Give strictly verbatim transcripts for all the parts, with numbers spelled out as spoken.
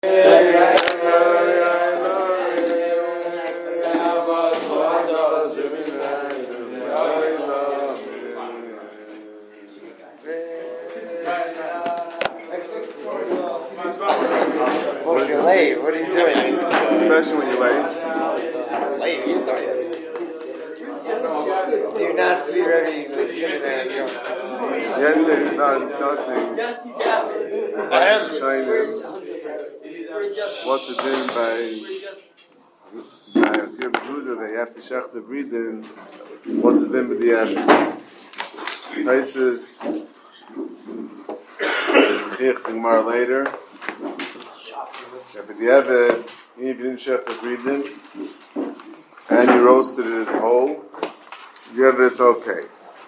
Moshe, you're late. What are you doing? Especially when you're late. Late? You started. Do you not see Rebbe sitting there? You don't. Yesterday we started discussing Shainim. What's the din by by Yehuda that you have to shech the breeding? What's the din with the end? Prices. Chich the Gemara later. But the Eved, even if you didn't shech the breeding and you roasted it whole, the Eved it's okay.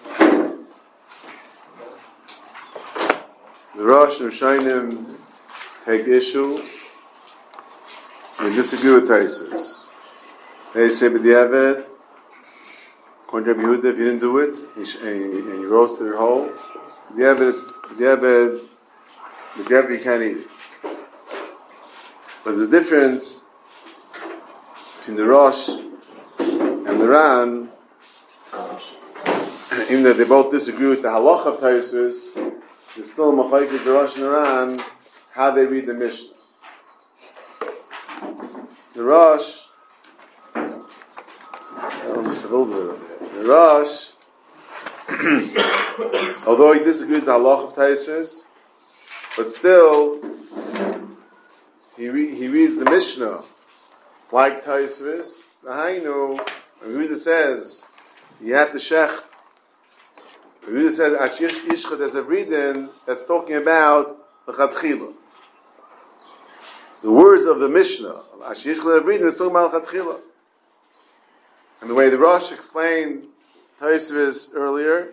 The Rosh and Shainim take issue and disagree with Taisers. They say, but the Eved, according to Rabbi Yehuda, if you didn't do it and you, and you roasted it whole, the Eved, it's, the Eved, the Eved you can't eat it. But there's a difference between the Rosh and the Ran, even though they both disagree with the halach of Taisers. There's still a machlokes the Rosh and the Ran how they read the Mishnah. The Rosh, the Rosh, although he disagrees with the halach of Taisers, but still he re- he reads the Mishnah like Taisers. The Hainu, when Yehuda says you have to shech. Yehuda says, Ashish Ishchat as a reading, that's talking about the Chadchila. The words of the Mishnah, Ashish Ishchat as a reading, is talking about the Chadchila. And the way the Rosh explained Taisvis earlier,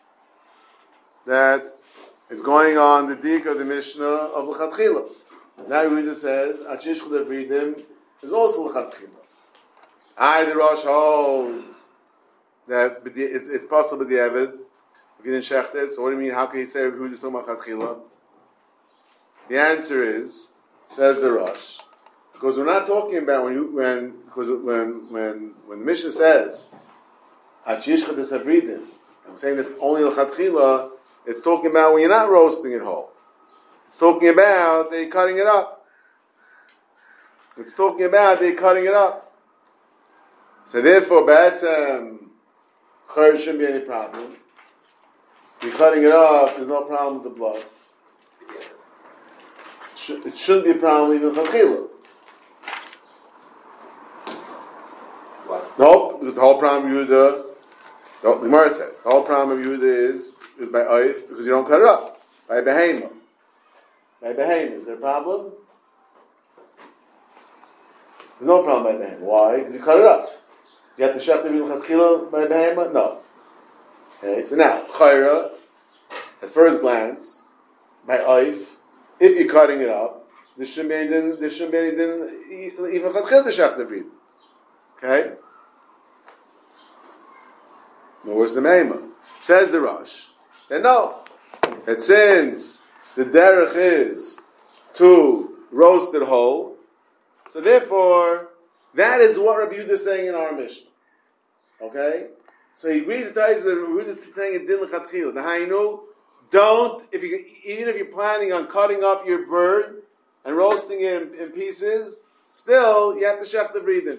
that it's going on the dik of the Mishnah of the Chadchila. Now Yehuda says, Ashish Ishchat as a reading is also the Chadchila. I, the Rosh, holds that it's, it's possible the Eved, if you didn't shech this, so what do you mean? How can you say who is talking about Chadchila? The answer is, says the Rosh, because we're not talking about when you when because when when when the Mishnah says Achishcha desavridin, I'm saying that's only the Chadchila. It's talking about when you're not roasting it whole. It's talking about they cutting it up. It's talking about they cutting it up. So therefore, Ba'atzem Chayr shouldn't be any problem. You're cutting it off, there's no problem with the blood. It shouldn't be a problem even with Chadchila. Nope, the whole problem of Yehuda, the Gemara says, the whole problem of Yehuda is, is by Oif, because you don't cut it up. By Behema. By Behema, is there a problem? There's no problem by Behema. Why? Because you cut it up. You have to shech the Chadchila by Behema? No. Okay, so now, Chayra, at first glance, by Oif, if you're cutting it up, there shouldn't be anything, there shouldn't be anything, even Chadchil to shech the Vrid. Okay? But where's the Meima? Says the Rosh, then no. That since the derech is to roast it whole, so therefore, that is what Rabbi Yehuda is saying in our Mishnah. Okay? So he agrees with Taisvis that Yehuda is saying it din l'chadchila. The Hainu, don't, if you, even if you're planning on cutting up your bird and roasting it in, in pieces, still, you have to shech the breeding.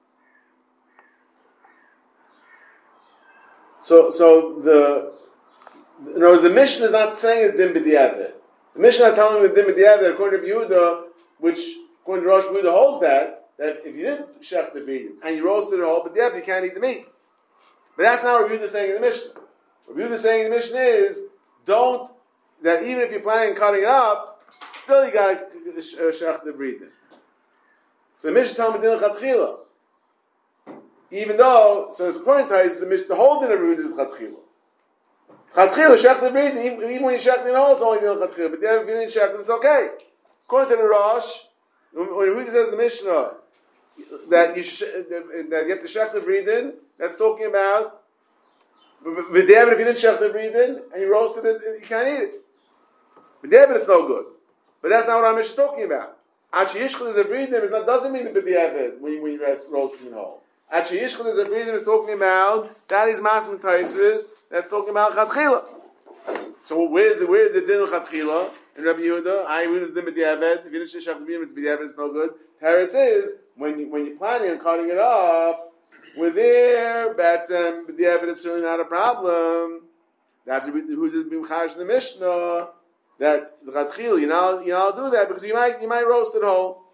So, so the, in other words, the Mishnah is not saying it din b'diavad. The Mishnah is telling the din b'diavad, according to Yehuda, which, according to Rosh Yehuda, holds that, that if you didn't shech the breeding and you roasted it whole, b'diavad, you can't eat the meat. But that's not what Yehuda is saying in the Mishnah. What Yehuda is saying in the Mishnah is, don't, that even if you're planning on cutting it up, still you got to shech the breeding. So the Mishnah tells me din l'chadchila. Even though, so it's according to Taisvis, the Mishnah, the whole din of Yehuda is l'chadchila. Chadchila, shech the breeding, even, even when you shech the whole, it's only din l'chadchila. But then if you didn't shech it, it's okay. According to the Rosh, when Yehuda says in the Mishnah that you, sh- that you have to shech the breeding, that's talking about But David, if you didn't shech the breeding and you roasted it, you can't eat it. But David, it's no good. But that's not what our Mishnah is talking about. Actually, Yishchel is a breathing. It doesn't mean the b'diavad when you, when you rest roasting in whole. Actually, Yishchel is a breathing. Is talking about that is masmin taisvis. That's talking about chatchila. So where's the where's the din of chatchila in Rabbi Yehuda? I read the din b'diavad. If you didn't shech the breathing, it's b'diavad. It's no good. Teretz is when you, when you're planning on cutting it up. With there, batzem b'diavad is certainly not a problem. That's who just been chash in the Mishnah. That the chatchila, you know, you know, do that because you might you might roast it whole.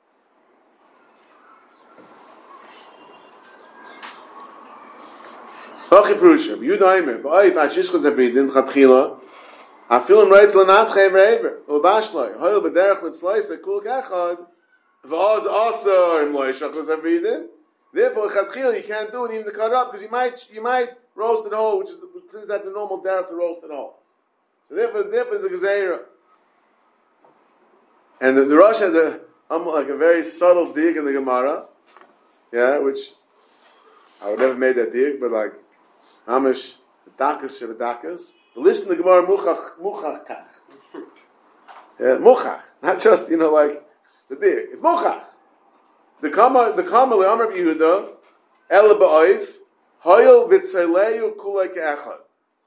Bachi prusha, b'yudaimer, b'oif hashishchas avridin chatchila. Afilim reitz l'natchei v'rever u'bashloi hoil b'derech l'tzloisa kul kachad v'oz asar im loy shachas avridin. Therefore, chatchila you can't do it even to cut it up because you might you might roast it whole, which is since that's a normal derech to roast it whole. So therefore, therefore is a gezeira. And the, the Rosh has a um, like a very subtle dig in the Gemara, yeah, which I would never made that dig, but like Amish dakas shevadakas. The list in the Gemara muchach muchach kach, yeah, muchach, not just you know like it's a dig, it's muchach. The kama the kama le'amar b'Yehuda el ba'oif hoyel v'tzaleyu kulay ke'echad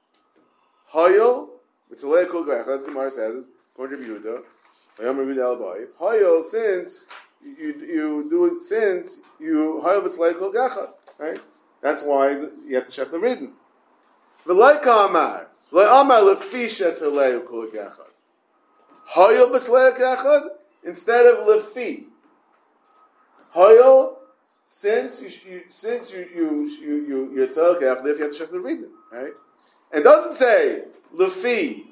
hoyel. It's a leikul goyach. That's Gemara says it. According to Yehuda, Vayamar Yehuda al Ba'if. Hayol, since you you do it, since you hayol it's leikul gachad, right? That's why you have to check the reading. V'leika amar le'amar lefish etz leikul gachad. Hayol it's leikul gachad instead of lefi. Hayol, since you, you since you you you you you're tzal gachad, you have to check the reading, right? It doesn't say lefi,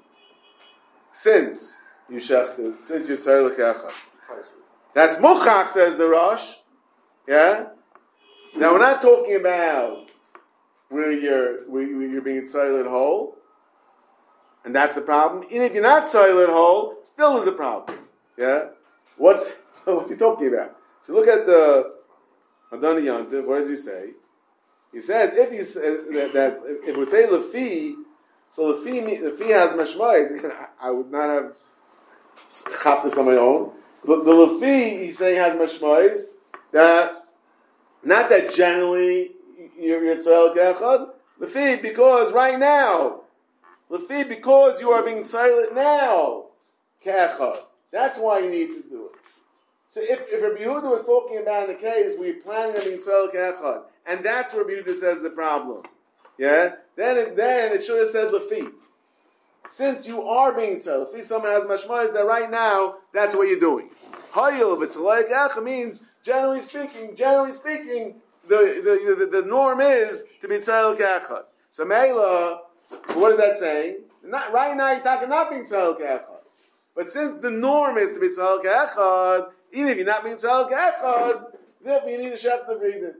since you shechted, since you're tzarei l'kechad. That's muchach, says the Rosh. Yeah? Now we're not talking about where you're, where you're being tzarei whole, and that's the problem. Even if you're not tzarei whole, still is a problem. Yeah? What's, what's he talking about? So look at the Adoni Yantiv, what does he say? He says, if you say that, that if we say lefi, so the fee, the fee has mashmais. I would not have chapped this on my own. The, the lefi, he's saying, has mashmais. That not that generally you're tzarei kechad. Lefi, because right now, lefi, because you are being tzarei now kechad. That's why you need to do it. So if if Rabbi Yehuda was talking about in the case where you're planning on being tzarei kechad, and that's where Rabbi Yehuda says the problem. Yeah, then it, then it should have said lefi. Since you are being tzarei, lefi, someone has mashmais that right now that's what you're doing. Hayil v'tzalei kecha means generally speaking, generally speaking, the the, the, the norm is to be tzarei kecha. So Meila, so what is that saying? Not right now you're talking not being tzarei kecha, but since the norm is to be tzarei kecha, even if you're not being tzarei kecha, therefore you need to shech the breathing.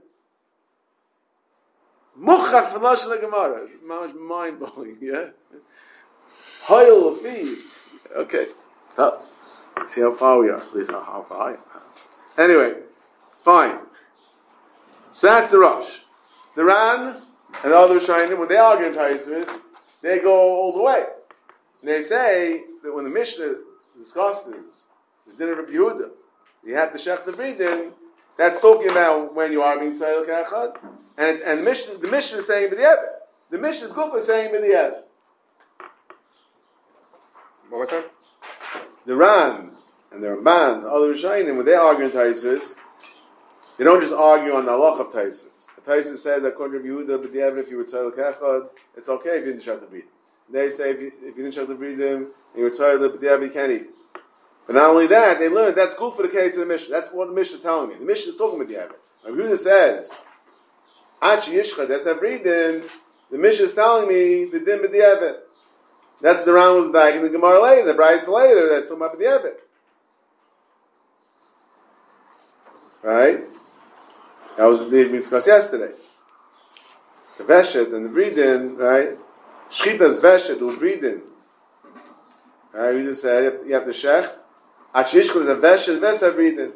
Muchach from Lashon Gemara. It's mind blowing, yeah? Hoyel lefi. Okay. Oh. See how far we are. At least how far I am. Anyway, fine. So that's the Rosh. The Ran and the other Shainim, when they argue in Taisus, they go all the way. And they say that when the Mishnah discusses the din of Rabbi Yehuda, you have to shech the breathing. That's talking about when you are being tzarei kechad, and it's, and the Mishnah the Mishnah is saying b'diavad. The Mishnah is good for saying b'diavad. One more time. The Ran and the Ramban, the other Rishonim, when they argue in Taisus, they don't just argue on the halach of Taisus. The Taisus says that according to Yehuda b'diavad, if you were tzarei kechad, it's okay if you didn't shech the breathing. They say if you, if you didn't shech the breathing, and you were tzarei b'diavad, you can't eat. But not only that, they learned that's good for the case of the Mishnah. That's what the Mishnah is telling me. The Mishnah is talking about the Yavit. Rabbi Yehuda says, Achi Yishcha, that's Avridin. The Mishnah is telling me the Din B'Di'evit. That's the round was back in the Gemara later, the Bryce later, that's talking about B'Di'evit. Right? That was the thing we discussed yesterday. The Veshet and the Vridin, right? Shchita's Veshet, or Vridin. Right? We just said you have to shech. Achishkul is a veshet, best Avridin.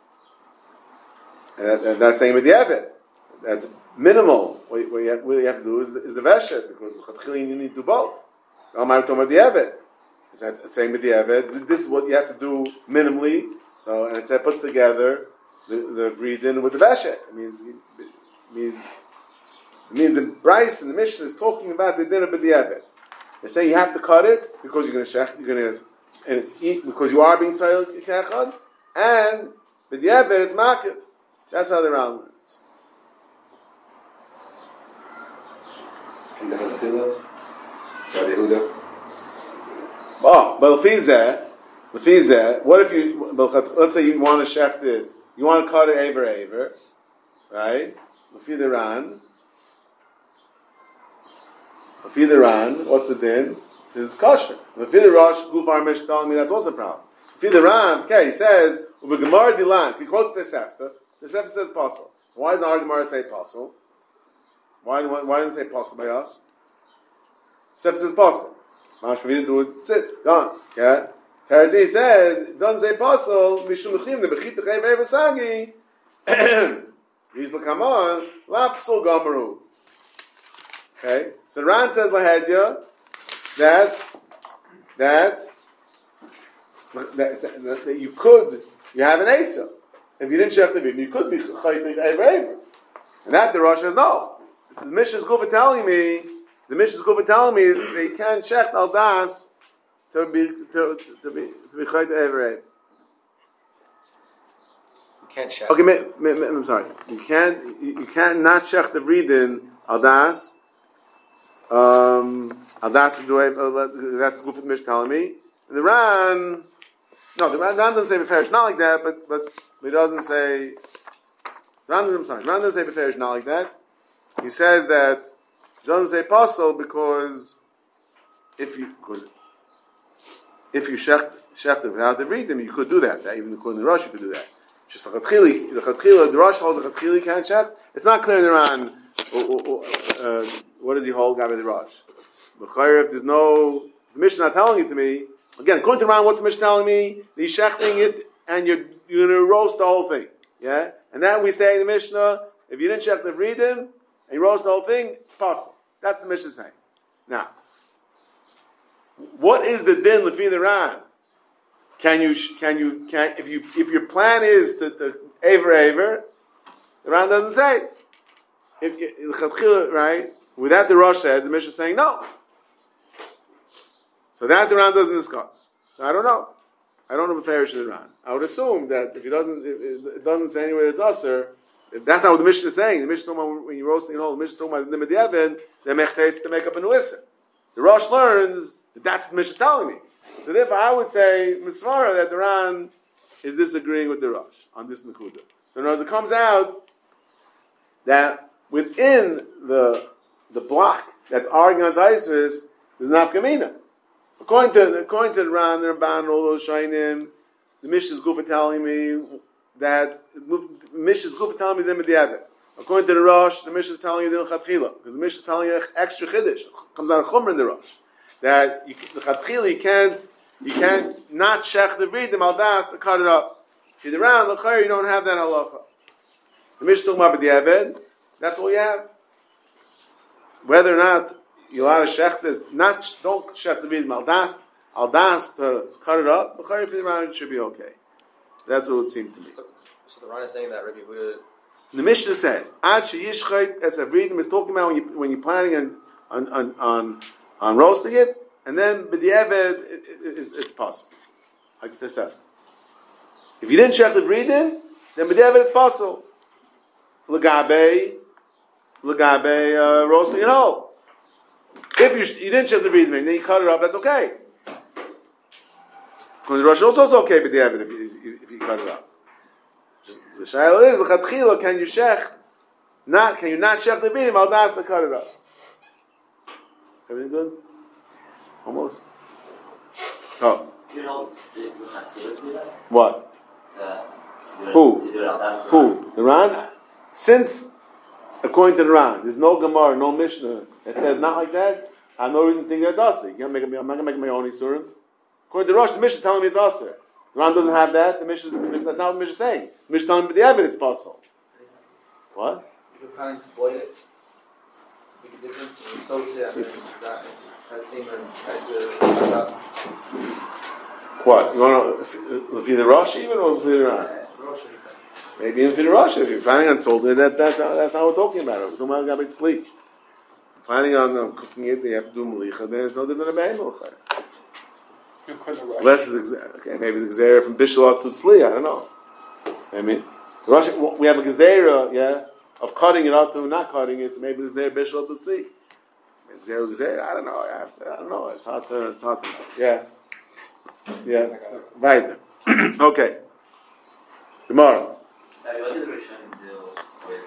And, and that's saying with the Evet. That's minimal. What, what, you have, what you have to do is, is the veshet, because you need to do both. So I'm talking about the Evet. It's saying with the Evet, this is what you have to do minimally, So, and it said puts together the, the Vridin with the Veshek. It means, it means, it means the Bryce and the Mishnah is talking about the din of B'di'evit. They say you have to cut it because you're going to shech, you're going to and eat because you are being tzayil kechad, and B'di'evit is makiv. That's how the round learns. And the Chazila? Rabbi Yehuda? Oh, but Lefizeh, Lefizeh, what if you, let's say you want to shecht it, you want to cut it aver aver, right? Lefi the ran. Lefi the ran, what's the din? It says it's kosher. Lefi the rosh, Gufar Mish telling me that's also a problem. Lefi the ran, okay, he says, Uve Gemar Dilan, he quotes the Sefta, the Sefta says possible. So why does the Gemara say possible? Why, why, why doesn't it say possible by us? The Sefta says possible. Mamash Pavita do it, that's it, gone. Yeah? Teretzi says, it doesn't say possible, Mishum Lechim, the Bechit Techay Vei Vasagi, He's come on, Lapsul Gamaru. Okay? So Ran says Lahedya that that, that, that, that you could, you have an Eitzah. If you didn't shech the Bim, you could be Chaytik Ever Ever. And that the Rosh says, no. The Mishnah's go for telling me, the Mishnah's go for telling me they can't shech Al Das to be, to, to be, to be Chaytik Ever Ever. Can't shech. Okay, me, me, me, I'm sorry. You can't you, you can't not shech the vridin al das. Um, al das that's good for the Mishnah telling me. And the Ran, no, the Ran, Ran doesn't say beferish not like that, but but he doesn't say. Ran, I'm sorry, Ran doesn't say beferish not like that. He says that he doesn't say possible because if you because if you shech shech it without the vridin, you could do that. that even according to the Rosh, you could do that. Just the Chatchili, the Chatchili, the Rosh holds the Chatchili can't shech. It's not clear in the Ran. Uh, what does he hold? Gabi the Rosh. If there's no, the Mishnah not telling it to me. Again, according to the Ran, what's the Mishnah telling me? The shechting it, and you're you're going to roast the whole thing. Yeah, and then we say in the Mishnah, if you didn't shech the vridim and you roast the whole thing, it's possible. That's the Mishnah saying. Now, what is the din lefi the Ran? Can you, can you, can, if you, if your plan is to, to aver aver, the Ran doesn't say. If, if, right? With that the Rosh says, the Mishnah is saying no. So that the Ran doesn't discuss. So I don't know. I don't know if Farish is the Ran. I would assume that if he doesn't, if it doesn't say anywhere that's usher, if that's not what the Mishnah is saying. The Mishnah talking about when you're roasting it whole, the Mishnah talking about the Nimadiavin, the Mechtes to make up a Nuissa. The Rosh learns that that's what the Mishnah is telling me. So therefore, I would say Misvara that the Ran is disagreeing with the Rosh on this Nakuda. So in other words, it comes out that within the the block that's arguing on Taisvis, there's nafkamina. According to according to the Ran, the Ramban, all those Shainim, the Mishnah's Gufa telling me that the Mishnah's Gufa telling me them at the Abbot. According to the Rosh, the Mishnah's telling you the Chatchila, because the Mishnah's telling you extra Chiddush. Comes out of Chumr in the Rosh. That you, the Chatchila, you can't, you can't not shech the vridim al das to cut it up. If you're around the Chayr, you don't have that halacha. The Mishnah talking about b'diavad, that's all you have. Whether or not you're allowed to shech it, not, don't shech the vridim al das, al das to cut it up, the Chayr, if you're around, it should be okay. That's what it would seem to me. So, so the Ran is saying that Rabbi Yehuda. The Mishnah says, Ad sheyishchayt es avridim is talking about when, you, when you're planning on, on, on, on on roasting it, and then b'di'eved, it, it, it, it's possible. Like this after. If you didn't check the breeding, then b'di'eved it's possible. L'gabe, l'gabe, uh, roasting it whole. If you, you didn't check the breeding, then you cut it up, that's okay. Because the Rosh is also okay b'di'eved if you, if you cut it up. Just, the shayla is, l'chatchila, can you shech, not, can you not shech the breeding, al das to cut it up? Everything good? Almost? Oh. Do you know what? What? To, to Who? To do it out Who? The Ran? Since, according to the Ran, there's no Gemara, no Mishnah that says not like that, I have no reason to think that's Aser. You can't make, I'm not going to make my own Isurim. According to the Rosh, the Mishnah telling me it's Aser. The Ran doesn't have that. The Mishnah, that's not what the Mishnah is saying. The Mishnah telling me the evidence it's possible. What? If you're planning to boil it, make a difference. Or soak it, and then is that as same as as a as What? You want to feed the Rosh even or feed the Ran? Maybe in feed the Rosh. If you're planning on salting it, that's, that's, that's not what we're talking about. We're talking about sleep. Planning on um, cooking it, they have to do Malicha, then it's no different than a Be'emel. Less is exact. Okay, maybe it's a Gezerah from Bishalot to Tzli, I don't know. I mean, the Rosh, we have a Gezerah, yeah, of cutting it out to not cutting it, so maybe it's Gezerah Bishalot to Tzli. Gezerah, Gezerah, I don't know, I, have to, I don't know, it's hard to, it's hard to know. Yeah. Yeah. Right. Okay. Tomorrow. What did Rishon do with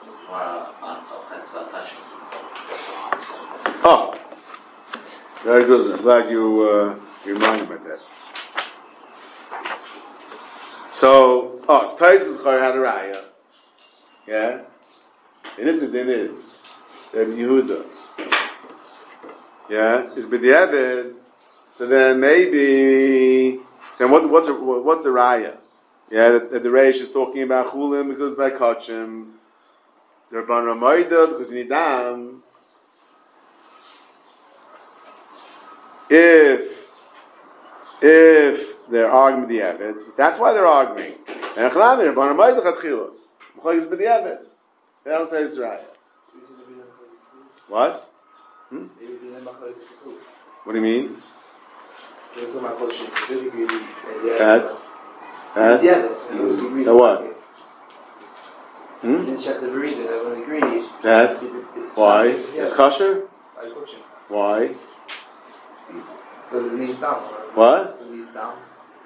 Oh, very good. I'm glad you uh, reminded me about that. So, oh, it's Taisus Chor had a raya. Yeah? And if the din is, Rabbi Yehuda. Yeah? Is B'diavad. So then maybe, so what, what's, the, what's the raya? Yeah, that, that the Reish is talking about Chulim because by Kachim. The Rabban Ramayda because Nidam. If, if they're arguing with the Evid, that's why they're arguing. And Achlami, Rabban Ramayda Chatchila. Mchlag is with the Evid. They don't say Israel. What? Hmm? What do you mean? That? That? That what? Hmm? You didn't check the burrito, I would agree. That? Why? Yeah. It's kosher? I coach him. Why? Because it needs down. What? It needs down.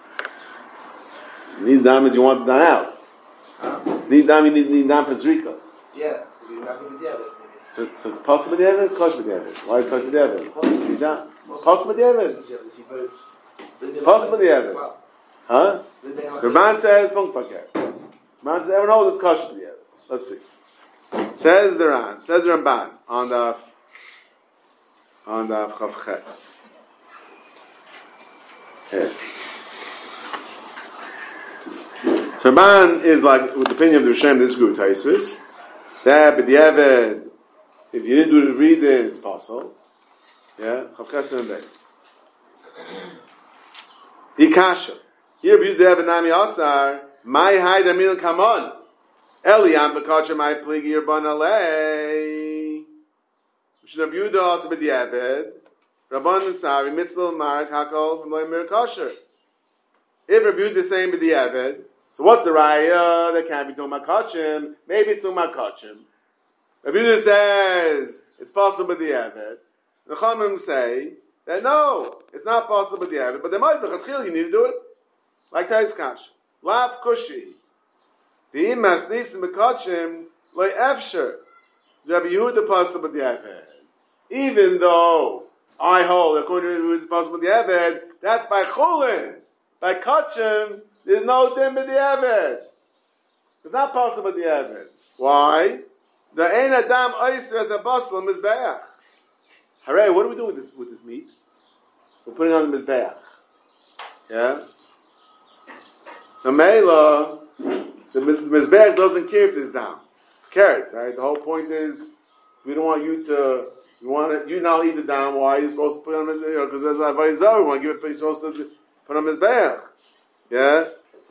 Need dam is you want the dam out. Huh? Need dam, you need, need dam for Zrika. Yeah, so you're not going to do it. So, so it's possible with the Evid? It's kosher with the Evid. Why is it kosher with the Evid? Need dam. It's possible with the Evid. Possible with the Evid. Huh? The man says, Punk Fakir. The man says, everyone knows it's kosher with the Evid. Let's see. Says the Ran, says the Ramban on the on the Chavches. Yeah. So Ramban is like with the opinion of the Rishonim, this group Taisvis. That but the Eved, if you didn't do the read it, it's possible. Yeah, Chavches and Beis. Ikasha. Here, the Eved Nami Asar. My hide Amil Kamon. Eliam b'kacha my pligi Rabban Alei. Mishnah Yehuda also b'diavad. Rabban Sari mitzvah mark hakol from Mir kosher. If Rabbi Yehuda is saying b'diavad, so what's the raya that can't be talking about kachim? Maybe it's talking about kachim. Rabbi Yehuda says it's possible b'diavad. The Chachamim say that no, it's not possible b'diavad, but they might be chatchil. You need to do it like Tais Kash. Lav kushi. The imas nisim bekachim loy efsher. Rabbi Yehuda possible with the Eved. Even though I hold according to Rabbi Yehuda possible with the Eved, that's by chulin. By kachim, there's no din with the Eved. It's not possible with the Eved. Why? The ein adam oiser as a basel mizbeach. Hooray! What do we do with this with this meat? We're putting it on the mizbeach. Yeah. So Mela. The Mizbeach doesn't care if this down. Carrot, right? The whole point is we don't want you to, we want to, you now eat the down. Why are you supposed to put it on Mizbeach? Because as Avaizah, we want to give it, you're supposed to put on Mizbeach. Yeah?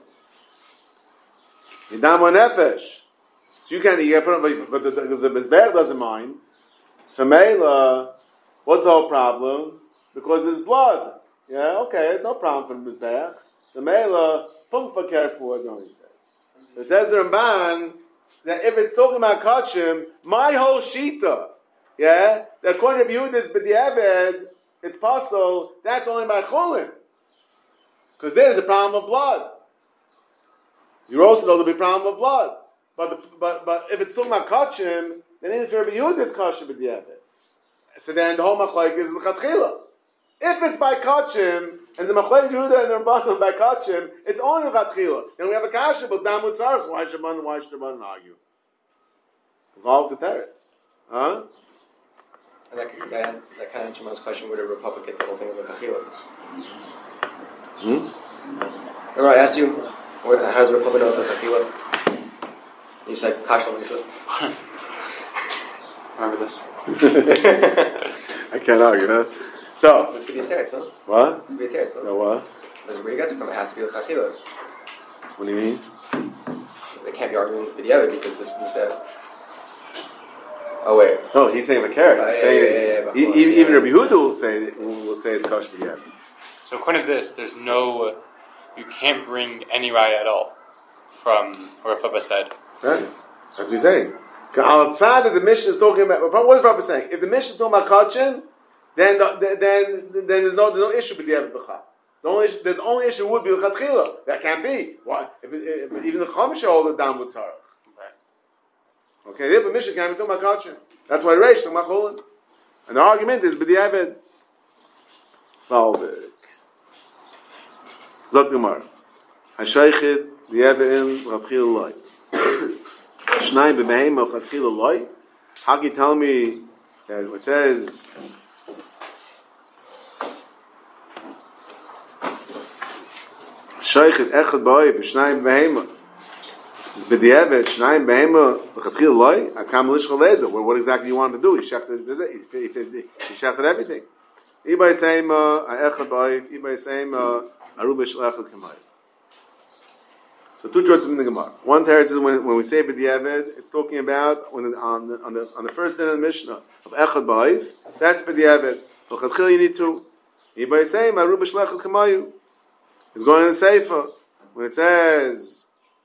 Yidam or Nefesh. So you can't eat it, but the, the, the Mizbeach doesn't mind. So Mela, what's the whole problem? Because there's blood. Yeah, okay, it's no problem for the Mizbeach. So Mela, punk for careful, what don't you say? It says the Ramban that if it's talking about kachim, my whole shita, yeah, that according to Yehuda is b'diavad, it's possible. That's only by chulin, because there's a problem of blood. You also know there'll be a problem of blood, but the, but but if it's talking about kachim, then even for Yehuda it's kachim b'diavad. So then the whole machlok is l'chatchila. If it's by kachim, and the Machlek Yehuda and the Rabbanon by kachim, it's only the Chatchila. Then we have a kasha, but Damut Saras. Why should Rabbanon, why should Rabbanon argue? Involved the Teretz. Huh? And that, that, that kind of answers my question, would a Republic get the whole thing of the Chatchila? Hmm? Remember I asked you, what, how does the Republic know it's the Chatchila? You said, kasha l'mishlah. Remember this? I can't argue, huh? So, This could be a teretz, huh? what? This could be a teretz, huh? No, what? where he gets it from, it has to be l'chachila. What do you mean? They can't be arguing with the other because this was that. Oh wait. No, he's saying Makar. Uh, He's yeah, saying yeah, yeah, yeah, e- before, even, yeah. even Rabbi Huda will say will say it's kosher b'diavad. So according to this, there's no, you can't bring any raya at all from what Papa said. Right? That's what he's saying. Outside that the Mishnah is talking about, what is Papa saying? If the Mishnah is talking about kachin, then the, then then there's no there's no issue with the b'chal. The only issue, the only issue would be l'chatchila. That can't be. Why? If, it, if even the Chumash hold it down with tzarach. Okay, therefore Mishnah can't be talking about kachin. That's why Reish talking about cholin. And the argument is b'diavad. Valvik. Zok Gemara. Hashaychid b'diavad l'chatchila loy. Shnayim b'mehem l'chatchila loy. How can you tell me that it says Shaychid echad b'oiv v'shnayim b'mehem? It's b'diavad shnayim b'mehem l'chatchila loy. Akam l'ishchol leza. What exactly do you want to do? He shechted everything. Ibay saying echad b'oiv. Ibay saying aruba sh'lechad kamayim. So two shorts in the Gemara. One teretz is when, when we say b'diavad, it's talking about when on the on the on the first din of the Mishnah of echad b'oiv. That's b'diavad. L'chatchila you need to. Ibay saying aruba sh'lechad kamayim. It's going in the Sefer. When it says,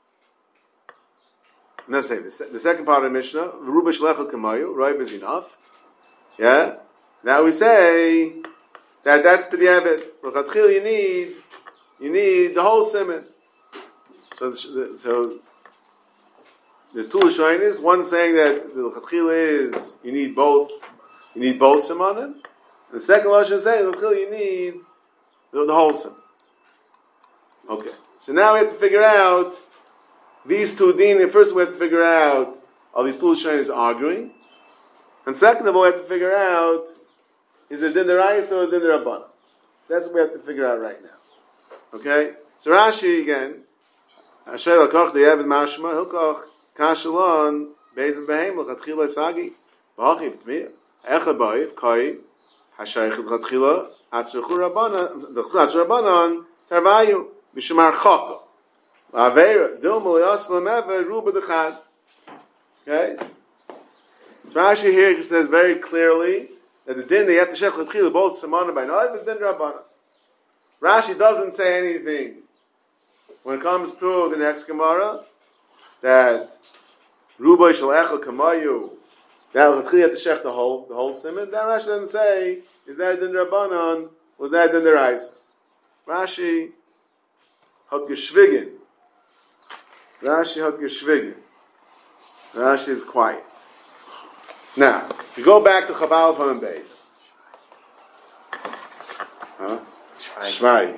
not Sefer, the second part of the Mishnah, V'ruba shlechel kamayu, Roib is enough. Yeah? Now we say that that's b'diavad. L'chatchil you need, you need the whole siman. So, so there's two Lashonis. One saying that the l'chatchil is, you need both, you need both simanim. And the second Lashon is saying, l'chatchil you need the, the whole siman. Okay, so now we have to figure out these two dinim. First, we have to figure out are these two Lashonis arguing, and second of all, we have to figure out is it din derayis or din derabbanan. That's what we have to figure out right now. Okay, so Rashi again, Asher lakach de'evid mashma hilkach kashalon beizim behem l'chatchila sagi b'achiv t'miyah echad b'ayiv kai hashayich l'chatchila atzrechu rabbanan the atzrechu rabbanan tarvayu. Mishmar chaka, avera dilma liyaslam eva ruba dechad. Okay, so Rashi here says very clearly that the din they have to shech l'tchila both samana by noiv is din rabbanan. Rashi doesn't say anything when it comes to the next Gemara that ruba shel echel kamayu that l'tchila have to shech the whole the whole simon. That Rashi doesn't say is that din rabbanan was that din deraisa. Rashi hat geschwiegen. Rashi hat geschwiegen. Rashi is quiet. Now, if you go back to Chabal from Beis. Huh? Shmai.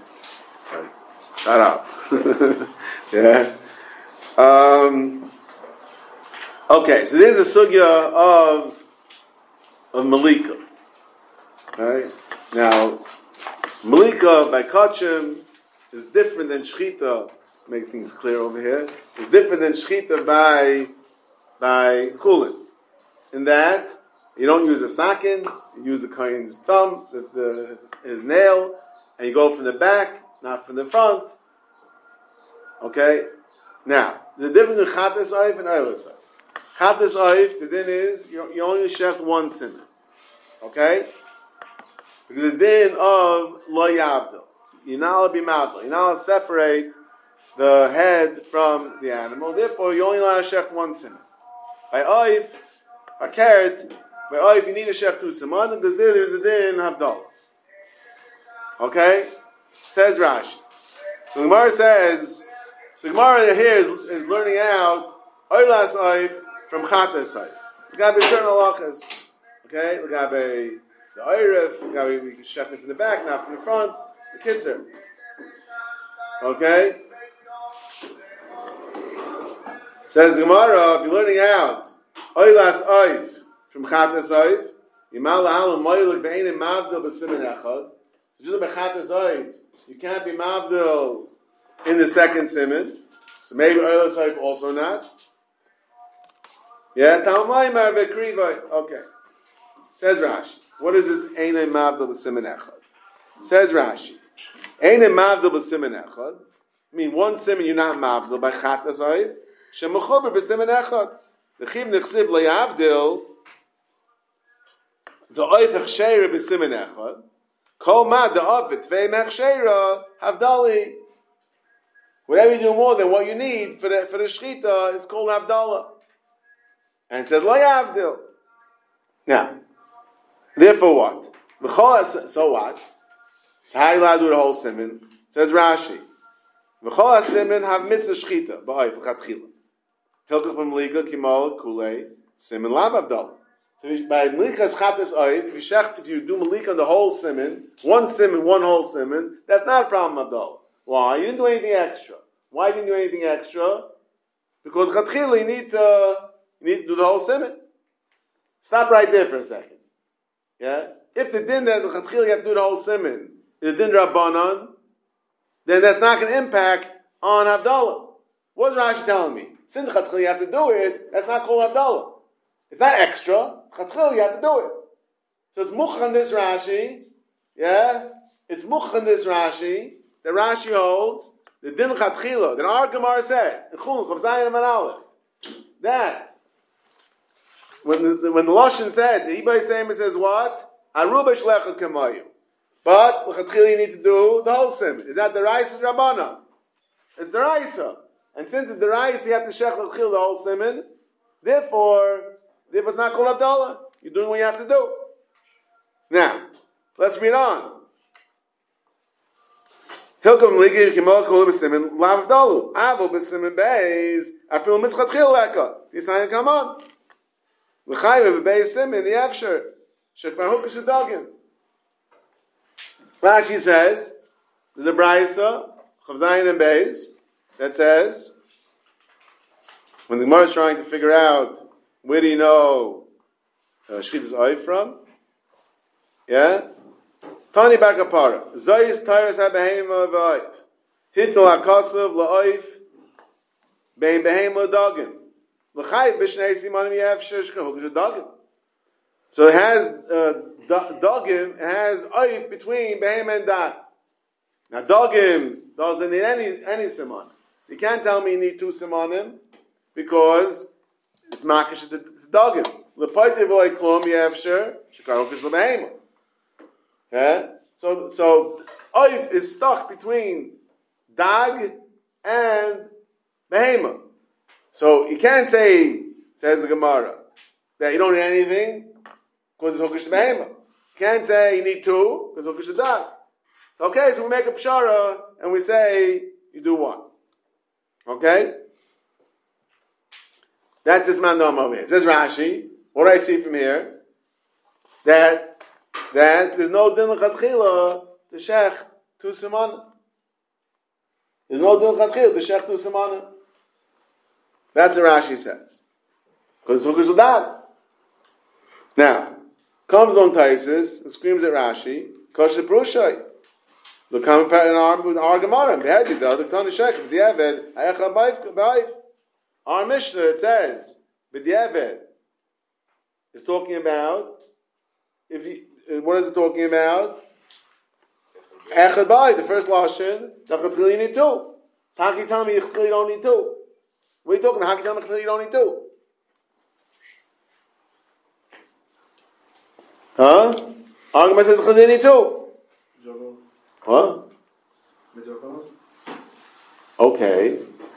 Shut up. Yeah. Um, okay, so there's a sugya of of Malika. Right? Now, Malika by Kachim is different than Shechita, make things clear over here, is different than Shechita by, by Chulin. In that, you don't use a sakin, you use the kohen's thumb, the, the, his nail, and you go from the back, not from the front. Okay? Now, the difference between Chatas Oif and Eilis Oif. Chatas Oif, the din is, you, you only shecht one simon. Okay? Because the din of Lo Yavdil. You're not allowed to be mavdil. You're not allowed to separate the head from the animal. Therefore, you only allow to shech one simon. By oif, by carrot, by oif, you need to shech two simon because there there's a din havdalah. Okay? Says Rashi. So the Gemara says, so the Gemara here is, is learning out oilas oif from chatas oif. We got to be certain halachas. Okay? We got to be the oirif. We got to be we can shech it from the back, not from the front. The kitzer. Okay? Says the Gemara, if you're learning out Oilas Oif from Chatas Oif, Yimal Ha'alam Moilik Be'enim Mavdil B'Simen Echad. So just like Chatas Oif, you can't be Mavdil in the second Simen. So maybe Oilas Oif also not. Yeah? Talmaymar Be'Krivai. Okay. Says Rashi. What is this Einem Mavdil B'Simen Echad? Says Rashi. Ein mavdil b'simen echad. I mean, one siman you're not mavdil by chat azoiv. Shemechober b'simen echad. The chib nechsiv le'yavdil. The oif hechsheira b'simen echad. Kol ma the oif tvei mechsheira havdali. Whatever you do more than what you need for the for the shchita is called havdalah. And it says le'yavdil. Now, therefore what? V'chol, so what? So how are you allowed to do the whole siman? Says Rashi. V'chol siman have mitzvah shchita ba'oif v'chatchila. Hilkach b'mlika kimal kulei siman lav abdal. So by mlikas chatas oif, if you shech, if you do mlika on the whole siman, one siman, one whole siman, that's not a problem abdal. Why? You didn't do anything extra. Why didn't you do anything extra? Because chatchila you need to you need to do the whole siman. Stop right there for a second. Yeah? If the din that the chatchila you have to do the whole siman, the din rabbanon, then that's not going to impact on Havdalah. What's Rashi telling me? Since chatchila you have to do it, that's not called Havdalah. It's not extra. Chatchila you have to do it. So it's muchan this Rashi. Yeah? It's muchan this Rashi. The Rashi holds the din chatchila. That our Gemara said in Chulun Chav Zayin and Aleph that when the, when the Lashon said the Ibay Seimer says what? Aruba shlecha kamayu. But l'chatchila you need to do the whole sim. Is that the Raisa Rabbana? It's the Raisa. And since it's the Raisa, you have to shech l'chatchila the whole simin. Therefore, therefore it's not called Havdalah. You're doing what you have to do. Now, let's read on. Hilkom ligi kimol kol b'simin lav Havdalu. Avo b'simin beis afil mitzchatchil leka. Yisayin come on. L'chayve b'beis simin the afsher. Shekvar hukas shadagim. Rashi says, there's a brayso, Chav Zayin and Beis, that says, when the Gemara is trying to figure out where do you know uh, Shchitas Oif from, yeah? Tani Bakapara, Zoyis Tyrus HaBehema V'Oif, Hittel HaKosav L'Oif, Bein Behema Dogim, L'Chayv B'Shnei Simanim Yevsher Shkahuk Shadagim. So it has uh, dogim, it has oif between behem and dag. Now dogim doesn't need any any simon. So you can't tell me you need two simonim because it's makish to dogim. Lepoite v'oy klom yevsher shekarokish lebehem. Yeah. So so oif is stuck between dag and behema. So you can't say, says the Gemara, that you don't need anything because it's Hukish Behema. You can't say you need two because Hukish Dag. So okay, so we make a pshara and we say you do one. Okay? That's this man over here. It says Rashi, what do I see from here? That that there's no din l'chatchila to shech two simana. There's no din l'chatchila to shech two simana. That's what Rashi says. Because it's Hukish Dag. Now, comes on Taisus and screams at Rashi, Kosher Prushai. Look, come in our, in our Gemara, Behedi, the other Tani Shekh, B'diavad, Hayecha B'ayif. Our Mishnah, it says, B'diavad, is talking about, if you, what is it talking about? Echad B'ayif, the first Lashon, Tachatchil you need two. How can you tell me you don't need two? What are you talking about? How can you tell me you don't need two? Huh? Argument says Chazini too. Huh? Okay.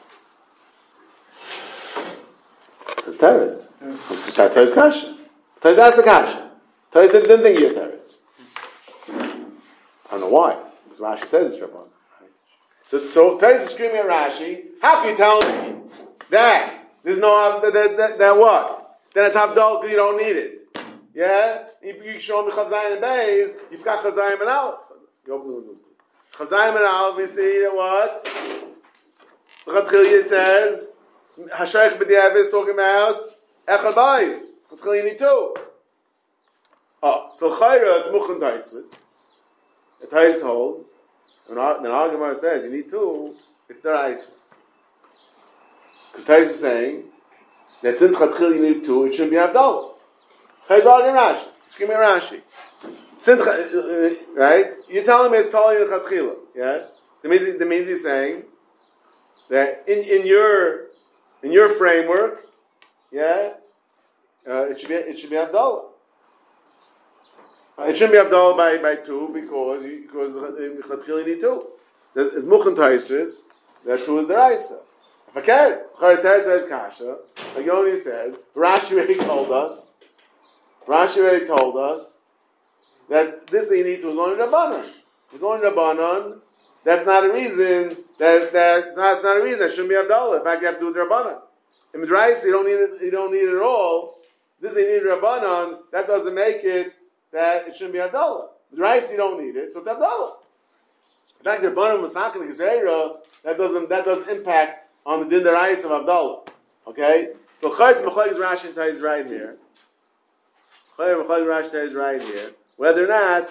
The teretz. That's his kasha. Teretz that's the kasha. Teretz didn't think you're teretz. I don't know why. Because Rashi says it's Rabban. So, so Teretz is screaming at Rashi. How can you tell me that there's no that that, that, that what? Then it's Havdalah because you don't need it. Yeah? If you show me Chav Zayin and Beis, you've got Chav Zayin and Aleph. Chav Zayin and Aleph, we see that what? The Chatchil it says, Hashaykh B'diavad is talking about Echad B'ayif. Chatchil you need two. Oh, so Chayra is Muchan Taisvus. The Tais holds, and then our Gemara says, you need two, it's the Raisa. Because Tais is saying, that since Chatchil you need two, it shouldn't be Havdalah. Chay's arguing Rashi. Screaming Rashi. Since, right? You're telling me it's totally in Chatchila, yeah? That means, that means he's saying that in, in your in your framework, yeah, uh, it should be it should be Abdallah. Uh, it shouldn't be Abdallah by, by two because you, because in Chatchila you need two. It's Muchan Taisis, that two is the Raisa. If I carry Chareter says Kasha, like Yoni said, Rashi already told us, Rashi already told us that this thing you need to is only Rabbanon. It's only Rabbanon. That's not a reason that that that's not a reason that shouldn't be Abdallah. In fact, you have to do it Rabbanon. In Midrash, you don't need it. You don't need it at all. This they need Rabbanon. That doesn't make it that it shouldn't be Abdallah. Midrash, you don't need it, so it's Abdallah. In fact, the Rabbanon was talking to Gezerah. That doesn't that doesn't impact on the din deraisa of Abdallah. Okay, so Charetz Mechalek Rashi and is right here. Charetz Mechalek Rashi is right here. Whether or not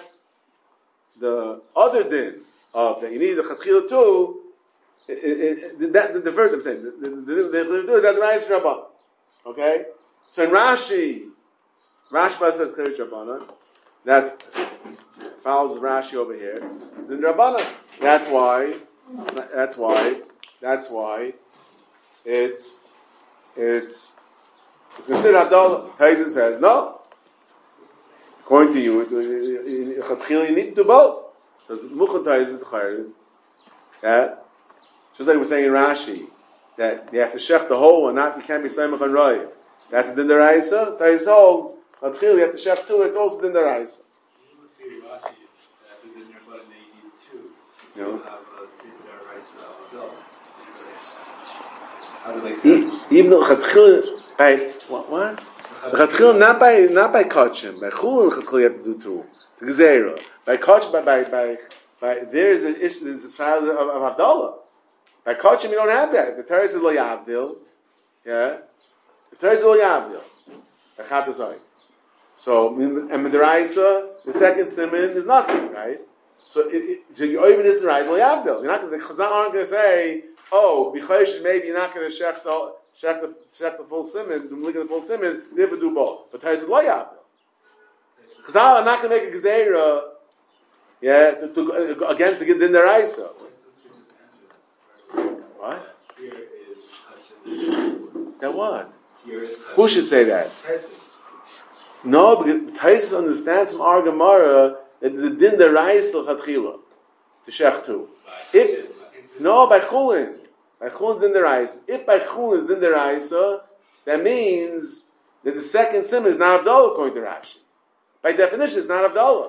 the other din of that you need the Chatchila too, it, it, it, that the, the first I'm saying the the, the, the, the is that the Raisa Rabban. Okay, so in Rashi, Rashba says Clear Rabbanon. That follows Rashi over here. It's in Rabbanon. That's why. That's why. It's, that's why. It's it's it's considered Abdallah. Taisa says no. According to you, you need to do both. So Muchan Taisa is the Chayr. That just like we're saying in Rashi, that you have to shech the whole one, not you can't be Saimach and Roy. That's the din deraisa. Taisa holds. You have to shech too. It's also din deraisa. Even with Rashi, that's a din Rabbanon that you need two. You still have a din deraisa of Abdallah. How does it make sense? Even though Chatchila by what? What? Chatchila not by not by kachim. By chulin Chatchila you have to do two. To Gezerah. By kachim by by by, by there is an issue. There's a style of, of Abdallah. By kachim you don't have that. The Torah says lo yavdil. Yeah. The Torah says lo yavdil. By Chatasai. So and Midaraisa, the second simon is nothing, right? So it, it, so you're even is the right lo yavdil. You're not the Chazal aren't going to say, oh, because maybe you're not going to shech the shech the shech the full simon, the look at the full simon, never do both. But Torah says lo yavdil. Chazal are not going to make a gezerah, yeah, to, to, against the din deraisa. What? Here is Hashem. That what? Here is Who should say that? No, because Taisus understands from our Gemara that there's a din deraisa l'chatchila to shech tu. If no, by chulin, by chulin is din deraisa. If by chulin is din deraisa, that means that the second simon is not Abdallah according to Rashi. By definition, it's not Abdallah.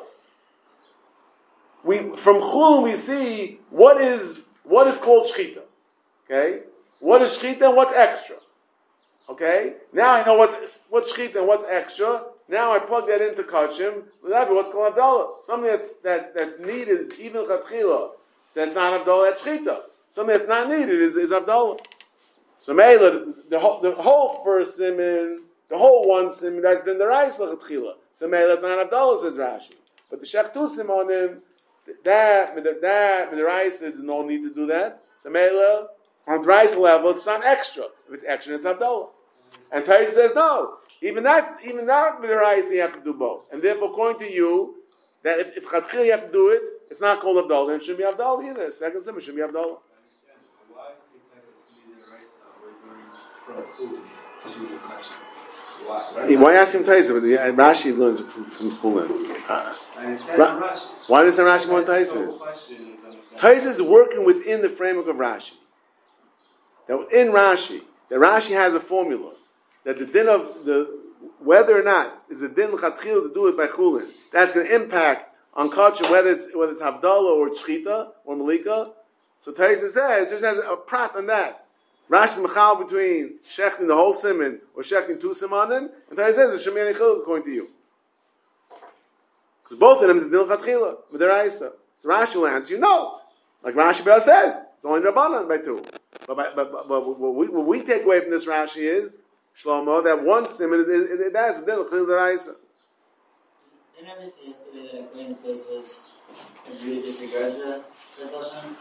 We from chulin we see what is what is called shchita. Okay, what is shchita and what's extra. Okay, now I know what's what's shchita and what's extra. Now I plug that into kachim. That'd be what's called Abdallah. Something that's that, that's needed, even chatchila. So that's not Abdallah. That's shchita. Something that's not needed is, is Abdallah. So Meila, the whole the whole first simon, the whole one simon, that's then the rice chatchila. So Meila, that's not Abdallah, says Rashi. But the shech tu simonim, that that the rice, there's no need to do that. So Meila, on the rice level, it's not extra. If it's extra, it's Abdallah. And Torah says no. Even that, even that with the rice, you have to do both. And therefore, according to you, that if, if Chatchil you have to do it, it's not called Abdallah, and it shouldn't be Abdallah either. Second simon shouldn't be Abdallah. I understand. But why do you place it's mean the race we're going from Chulin to the Kachim? Why? Why ask him Taisa? Rashi learns from, from Chulin. Uh, I understand Ra- Rashi. why does Rashi want Taisa? Taisa is working within the framework of Rashi. Now, in Rashi, that Rashi has a formula that the din of the whether or not is a din l'chatchil to do it by chulin, that's going to impact on kachim whether it's whether it's Havdalah or shchita or malika. So Taisa says just has a prat on that. Rashi is mechal between shechting the whole simon or shechting two simanim, and Taisa says it's shemini chil according to you, because both of them is a din l'chatchila with their Raisa. So Rashi will answer you no, like Rashi Bell says it's only Rabbanan by two. But, by, but, but, but what, we, what we take away from this Rashi is Shlomo, that one simon is, is, is that's the din chil deraisa. Didn't I say yesterday that according to Tosfos, everybody disregards the first lashon?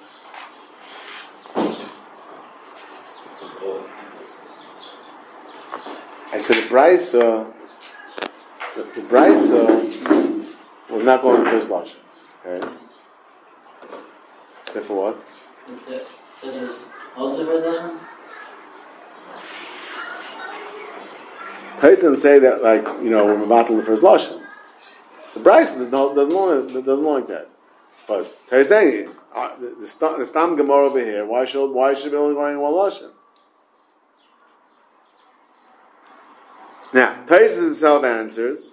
I said the brisa, the, the brisa We're not going to the first lashon. Okay. Therefore what? The Tosfos holds the first lashon. Tais doesn't say that, like, you know, we're mevatel the first lashon. The Bryce doesn't doesn't like, doesn't like that. But Tais saying uh, the, the, st- the Stam Gemara over here. Why should why should we only going in one lashon? Now Tais himself answers.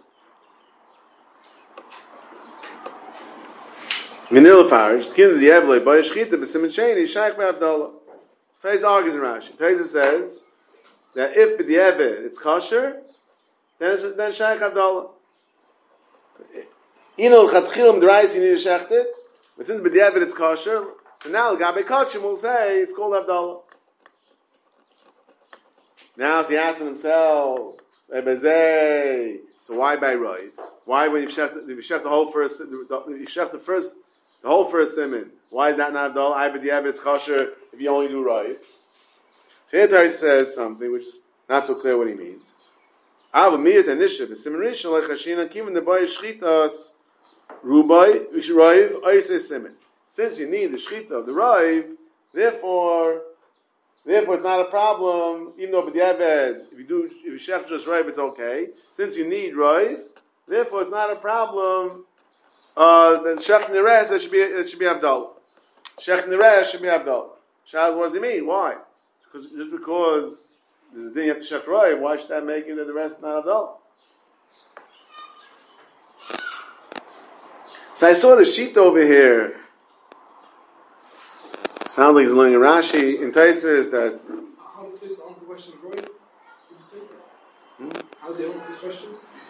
Genil Farj, kind of the Evle, by Shchita, B'Simen Sheni, Shaykh Be'Avdallah. So Tais argues in Rashi. Tais says that if b'di'evet it's kosher, then it's, then Shaykh Avdallah. Inol Chatchilim D'Rais, you need to shecht it, but since b'di'evet it's kosher, so now Gabe Kachim will say it's called Avdallah. Now, so he asking himself, so why by Roiv? Why when you shecht you shecht the whole first, you shecht the first, the whole first siman? Why is that not Avdallah? I b'di'evet it's kosher if you only do Roiv. So here Tais says something which is not so clear what he means. Av miyat anishav b'siman rishon lechashina kiven the boy shchitas rubai Roiv oisei siman. Since you need the shchita of the Roiv, therefore, therefore it's not a problem. Even though b'di'evet, if you do if you shech just Roiv, it's okay. Since you need Roiv, therefore it's not a problem. Uh, the shech neres that should be it should be Avdallah. Shech neres should be Avdallah. Shaz, what does he mean? Why? Because just because there's a thing you have to shech Roiv, why should that make it that the rest is not Avdallah? So I saw the sheet over here. Sounds like he's learning Rashi. In Taisa is that. How did this answer the question, Roy? Did you say that? Hmm? How did they answer the question?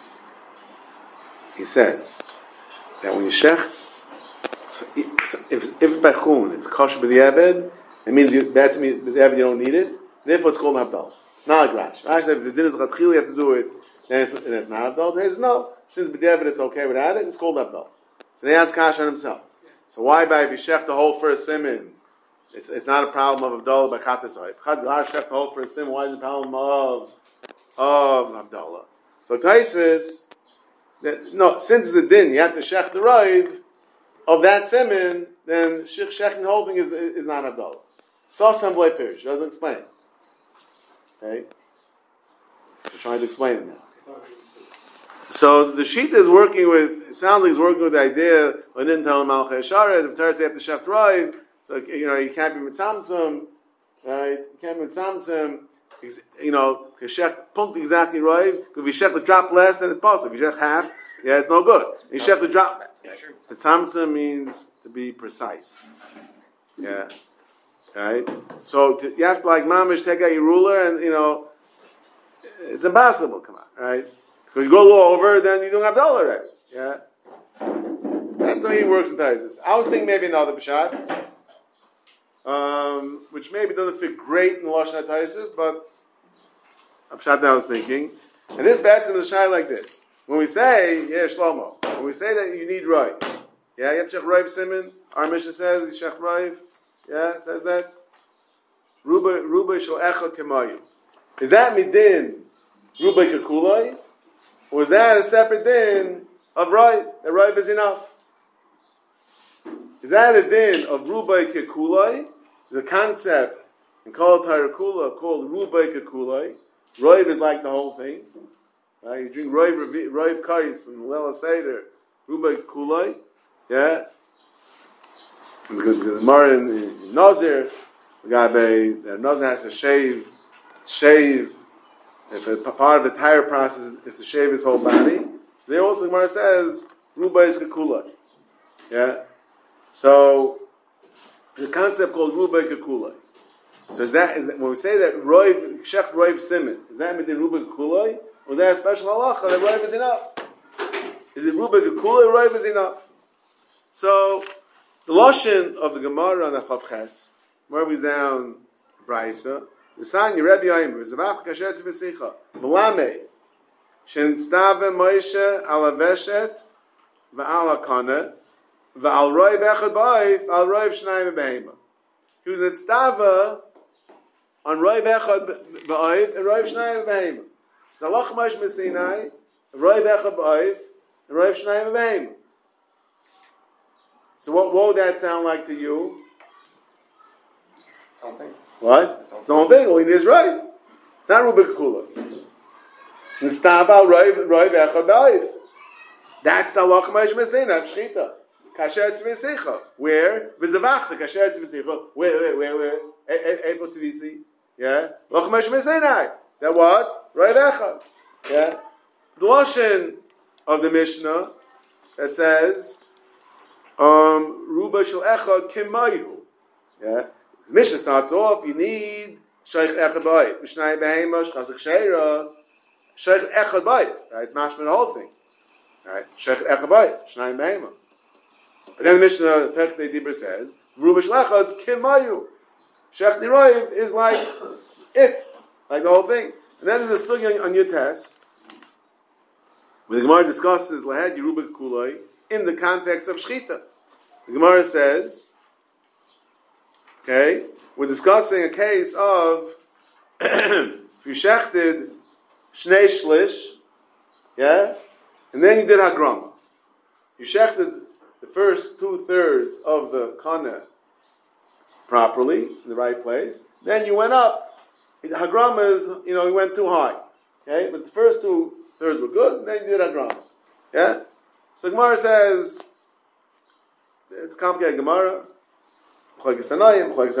He says that when you shech, so, so if if bechun it's kosher b'di'eved, it means you bad to me b'di'eved you don't need it. Therefore, it's called Avdallah. Not like Rashi. Rashi said if the din is chatchil, you have to do it. Then it's, then it's not Avdallah. Then it's no. Since b'di'eved it's okay without it, it's called Avdallah. So they ask Kash on himself. So why by if you shech the whole first siman, it's it's not a problem of Avdallah by Chatasai. Chad shech the whole first siman. Why is it a problem of of Avdallah? So Taisvis that no, since it's a din, you have to shech the Roiv of that siman. Then shech sheching the whole thing is is not Avdallah. Sasam Blei Pirish doesn't explain. Okay, we're trying to explain it now. So the sheet is working with. It sounds like he's working with the idea. I didn't tell him Malchei Sharet. If Thursday have to shech Roiv, so you know you can't be mitzamtzum, right? You can't be mitzamtzum. You know, to shech punkt exactly Roiv. If you shech the drop less, then it's possible. If you shech half, yeah, it's no good. If you shech the drop. Mitzamtzum means to be precise. Yeah. Right? So to, you have to like mamish take out your ruler and you know it's impossible, come on, right? Because you go a little over, then you don't have Avdallah already. Yeah? That's how he works in Taisus. I was thinking maybe another Pshat, um, which maybe doesn't fit great in Lashon Taisus, but a Pshat that I was thinking. And this bats in the Shai like this. When we say, yeah, Shlomo, when we say that you need Roiv, yeah, you have to Shech Roiv Simon, our Mishnah says, you Shech Roiv, yeah, it says that. Ruba Ruba Shal Echa Kemayu. Is that midin Ruba Kekulai? Or is that a separate din of Roiv? That Roiv is enough. Is that a din of Ruba Kekulai? The concept in Kol Torah Kula called Ruba Kekulai. Roiv is like the whole thing. Right? You drink Roiv Roiv Kais and Lela Seder, Ruba Kekulai. Yeah? Because the Gemara in, in Nazir, the guy that Nazir has to shave, shave. If a part of the tire process is to shave his whole body, so there also the Gemara says Ruba is Kekula. Yeah. So the concept called Ruba Kekula. So is that is that, when we say that Roiv Shech Roiv Simon, is that mean Ruba Kekula? Or is that a special halacha that Roiv is enough? Is it Ruba Kekula or Roiv is enough? So the lashon of the Gemara on the Chav Ches, where we down Brisa, the sign your Rebbe Yoimer is about Kashetz V'Sicha Malame Shenstave Moshe Al Aveshet V'Al Hakana V'Al Roiv Echad Ba'if Al Roiv Shnayim Behema. He was at Stava on Roiv Echad Ba'if and Roiv Shnayim Behema. The Lach Moshe Messinai Roiv Echad Ba'if and Roiv Shnayim Behema. So what, what would that sound like to you? Something. What? It's the whole thing. All you need is right. It's not Rubik Kula. It's not about Roiv Echad Ba'if. That's the Allah Chamash Mesena, Shchita. Kasher Tzvisicha. Where? V'zavachta, Kasher Tzvisicha. Where, where, where, where? Eifo Tzvisi. Yeah? Allah Chamash Mesena. That what? Roiv Echad. Yeah? The Lashon of the Mishnah that says, um, Ruba Shel Echad Kimayu. Yeah? The Mishnah starts off, you need Sheikh Echad Ba'if. Mishnah Behema, Shchazak Sheira, Sheikh Echad Ba'if. Right? It's mashman the whole thing. Right? Sheikh Echad Ba'if, Mishnah Behema. But then the Mishnah, Technei Dibra says, Ruba Shel Echad Kimayu. Sheikh Niroiv is like it. Like the whole thing. And then there's a sugya on your test, where the Gemara discusses Lahed Yerubah Kuloi in the context of Shchita. The Gemara says, okay, we're discussing a case of if you shechted Shnei Shlish, yeah, and then you did Hagrama. You shechted the first two thirds of the Kana properly, in the right place, then you went up. Hagrama is, you know, you went too high. Okay, but the first two thirds were good, and then you did Hagrama. Yeah? So Gemara says, it's complicated Gemara. Where's the Mechayis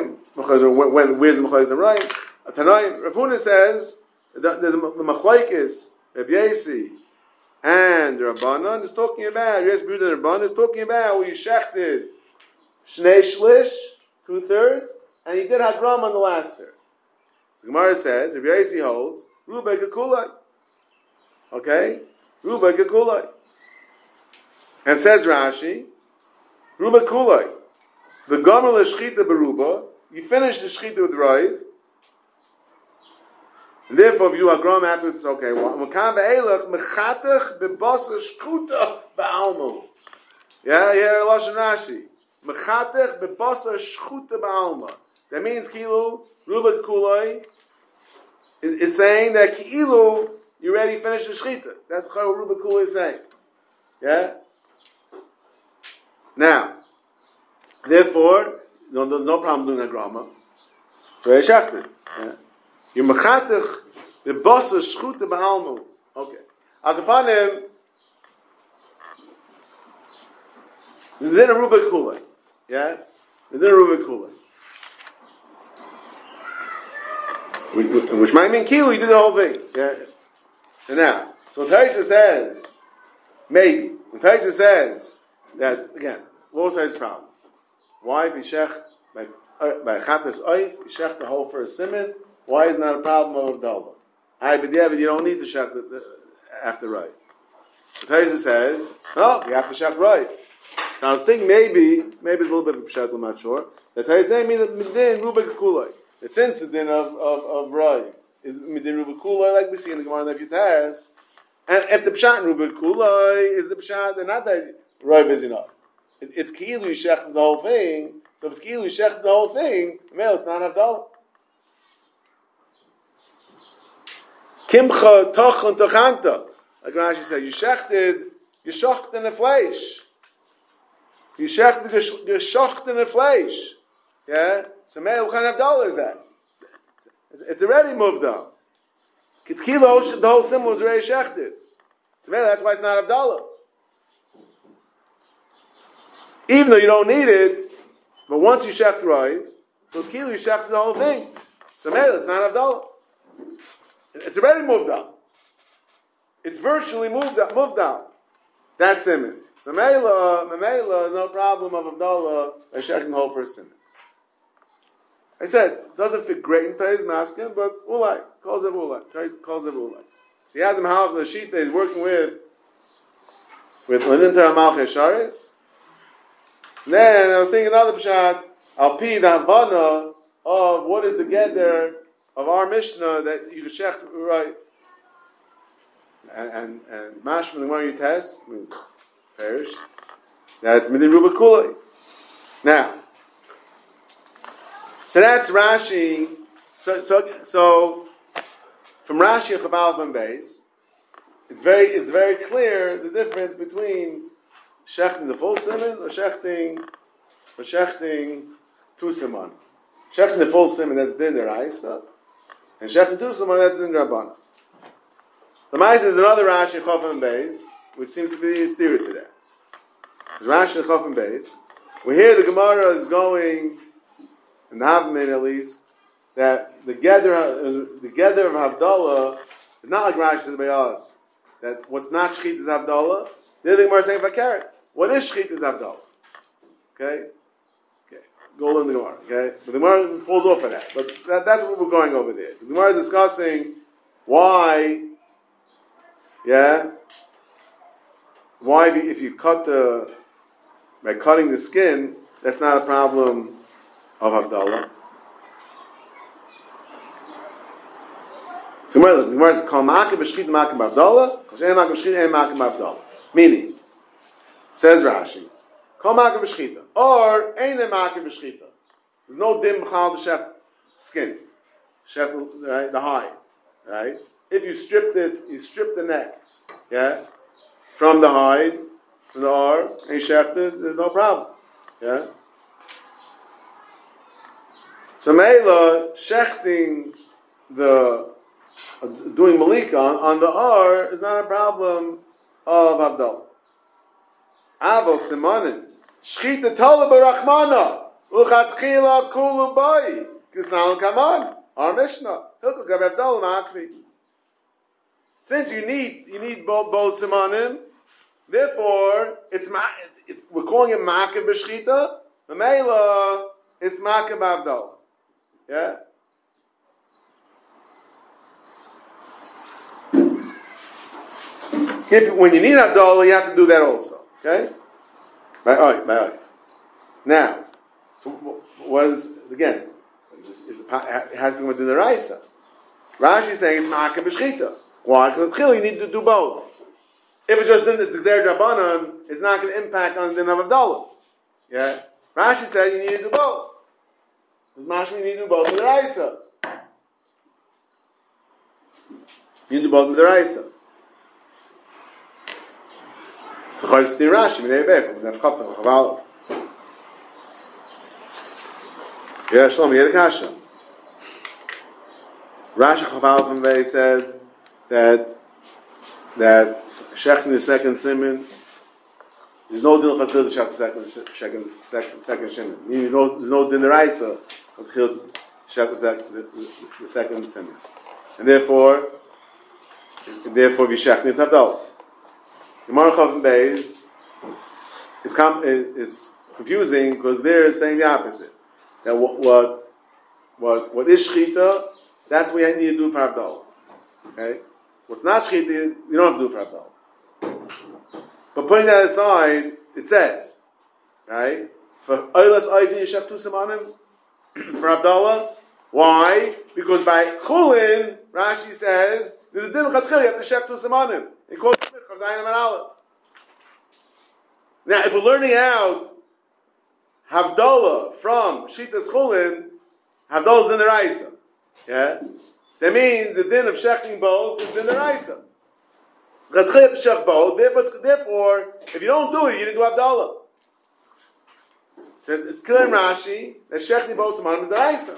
Amrayim? Tanaim. Rav Huna says that there's the Machlaikis, Reb Yesi, and Rabbanan is talking about, yes, Bruder Rabbanan is talking about where you shechted Shnei Shlish, two thirds, and he did Hagram on the last third. So Gemara says, Reb Yesi holds, Ruba Kakulai. Okay? Ruba Kakulai. And says Rashi, Ruba Kulai. The Gomer l'shchita beruba, you finish the shchita with Raiv, and therefore if you Hagram afterwards, it's okay. Mekam be'elach, mechatech bebasa shchuta ba'almo. Yeah, here Lashon Rashi. Mechatech bebasa shchuta ba'alma. That means Kilu, Ruba Kulai, is, is saying that Kilu, you already finished the shchita. That's what Ruba Kulai is saying. Yeah? Now, therefore, no, there's no problem doing a grama. It's very shachted. You mechatech the bossa shchute ba'almu. Okay. Akapanim. This is in a Rubik Kula. Yeah? It's in a Rubik Kula. Which might mean Kilu, you did the whole thing. Yeah? So now, so Taisa says, maybe, when Taisa says that, again, what was his problem? Why b'shech by by chatas oif b'shech the whole first siman? Why is not a problem of Abdullah? I b'diavad you don't need to shech the, the, after right. The Taisa says no, you have to shech right. So I was thinking maybe maybe a little bit of pshat, I'm not sure. The Taisa means that midin rubik kulai. That since the din of of of right is midin rubik kulai, like we see in the Gemara Nefesh Yitaz, and if the pshat in rubik kulai is the pshat, then not that right is enough. It's Kilu Yishech the whole thing. So if it's Kilu Yishech the whole thing, well, it's not Havdalah. Kimcha Tochon Tochanta. Like Rashi said, you shechted, you shocht in the flesh. You shechted, you shocht in the flesh. Yeah? So, man, what kind of Havdalah is that? It's, it's already moved up. It's Kilu, the whole symbol was already shechted. So, man, that's why it's not Havdalah. Even though you don't need it, but once you shecht Raiv, so it's Kilu, you shecht the whole thing. So Mela, it's not Havdalah. It's already moved up. It's virtually moved up, moved out. That's Siman. So Mela, Mela is no problem of Havdalah by shechting the whole first Siman. I said, it doesn't fit great in Tai's masking, but Ulai, calls it Ulai. Calls it Ulai. So he had the Mahalach, the sheet that he's working with, with Lenintar Amalche Sharis. Then I was thinking another pshat, I'll pee the Havana of what is the gather of our Mishnah that you shech right, and and and mashma the Gemara you test, perish. That's midin ruba kulei. Now, so that's Rashi. So so so from Rashi and Chaval and Beis, it's very it's very clear the difference between shechting the full simon or shechting or shechting two simon. Shechting the full simon, that's din deraisa, and shechting two simon, that's din rabbanan. The Ma'is is another Rashi Chof and Beis, which seems to be steered to that. Rashi Chof and Beis. We hear the Gemara is going, in the Havmin at least, that the gather uh, the gather of Havdalah is not like Rashi says by us, that what's not shchit is Havdalah. The other Gemara is saying Vakaret. What is shchit is Havdalah. Okay? Okay. Go in the Gemara. Okay? But the Gemara falls off of that. But that, that's what we're going over there. Because the Gemara is discussing why, yeah, why if you cut the, by cutting the skin, that's not a problem of Havdalah. So the Gemara says, "Kol makim b'shchita makim b'Havdalah, kol she'en makim b'shchita, en makim b'Havdalah." Meaning, says Rashi, "Kol makim b'shchita," or ein makim b'shchita. There's no dim b'chal the shech skin, shech, right, the hide, right? If you stripped it, you stripped the neck, yeah, from the hide, from the ar, and you shechted it, there's no problem, yeah. So Meila shechting the Uh, doing malika on, on the R is not a problem of Havdalah. Aval simanin shchita tala barachmana uchatchila kulu bai kisnal kaman our Mishnah hilkul gav Havdalah ma'akvi. Since you need you need both both simanim, therefore it's ma it, it, we're calling it ma'akev b'shchita. The meila it's ma'akev Havdalah. Yeah. If, when you need Havdalah, you have to do that also. Okay? By eye, by eye. Now, so what is, again, is, is, it has to be within the Raisa. Rashi is saying it's Ma'akev b'shchita. Why? Because you need to do both. If it's just it's Gzer Drabanan, it's not going to impact on the din of Havdalah. Yeah? Rashi said you need to do both. Because Rashi you need to do both with the Raisa. You need to do both with the Raisa. So Chayis Tir Rashi, Minei Beif, Minei Fchavta, Chaval. Yeah, Shalom, Yed Kasha. Rashi Chaval from Vei said that that Shech in the second Siman, there's no din Chatil to Shech the second second second second Siman. Meaning there's no din Raisa Chatil to Shech the second the second Siman, and therefore, therefore we Shech needs Havdalah. The Gemara Chav Beis is com- it's confusing because they're saying the opposite. That what what what, what is shchita, that's what you need to do for Havdalah. Okay, what's not shchita, you don't have to do for Havdalah. But putting that aside, it says, right, for Oilas Oivdi Yeshef Tu Simanim for Havdalah. Why? Because by Chulin, Rashi says there's a din chatchil, you have to Shef Tu Simanim. He calls it Chazayin and Aleph. Now, if we're learning out Havdalah from Shitas Chulin, Havdalah is din deraisa. Yeah? That means the din of shechting both is din deraisa. Chatchil, you have to shech both. Therefore, if you don't do it, you didn't do Havdalah. So it's clear in Rashi that shechting both Simanim is deraisa.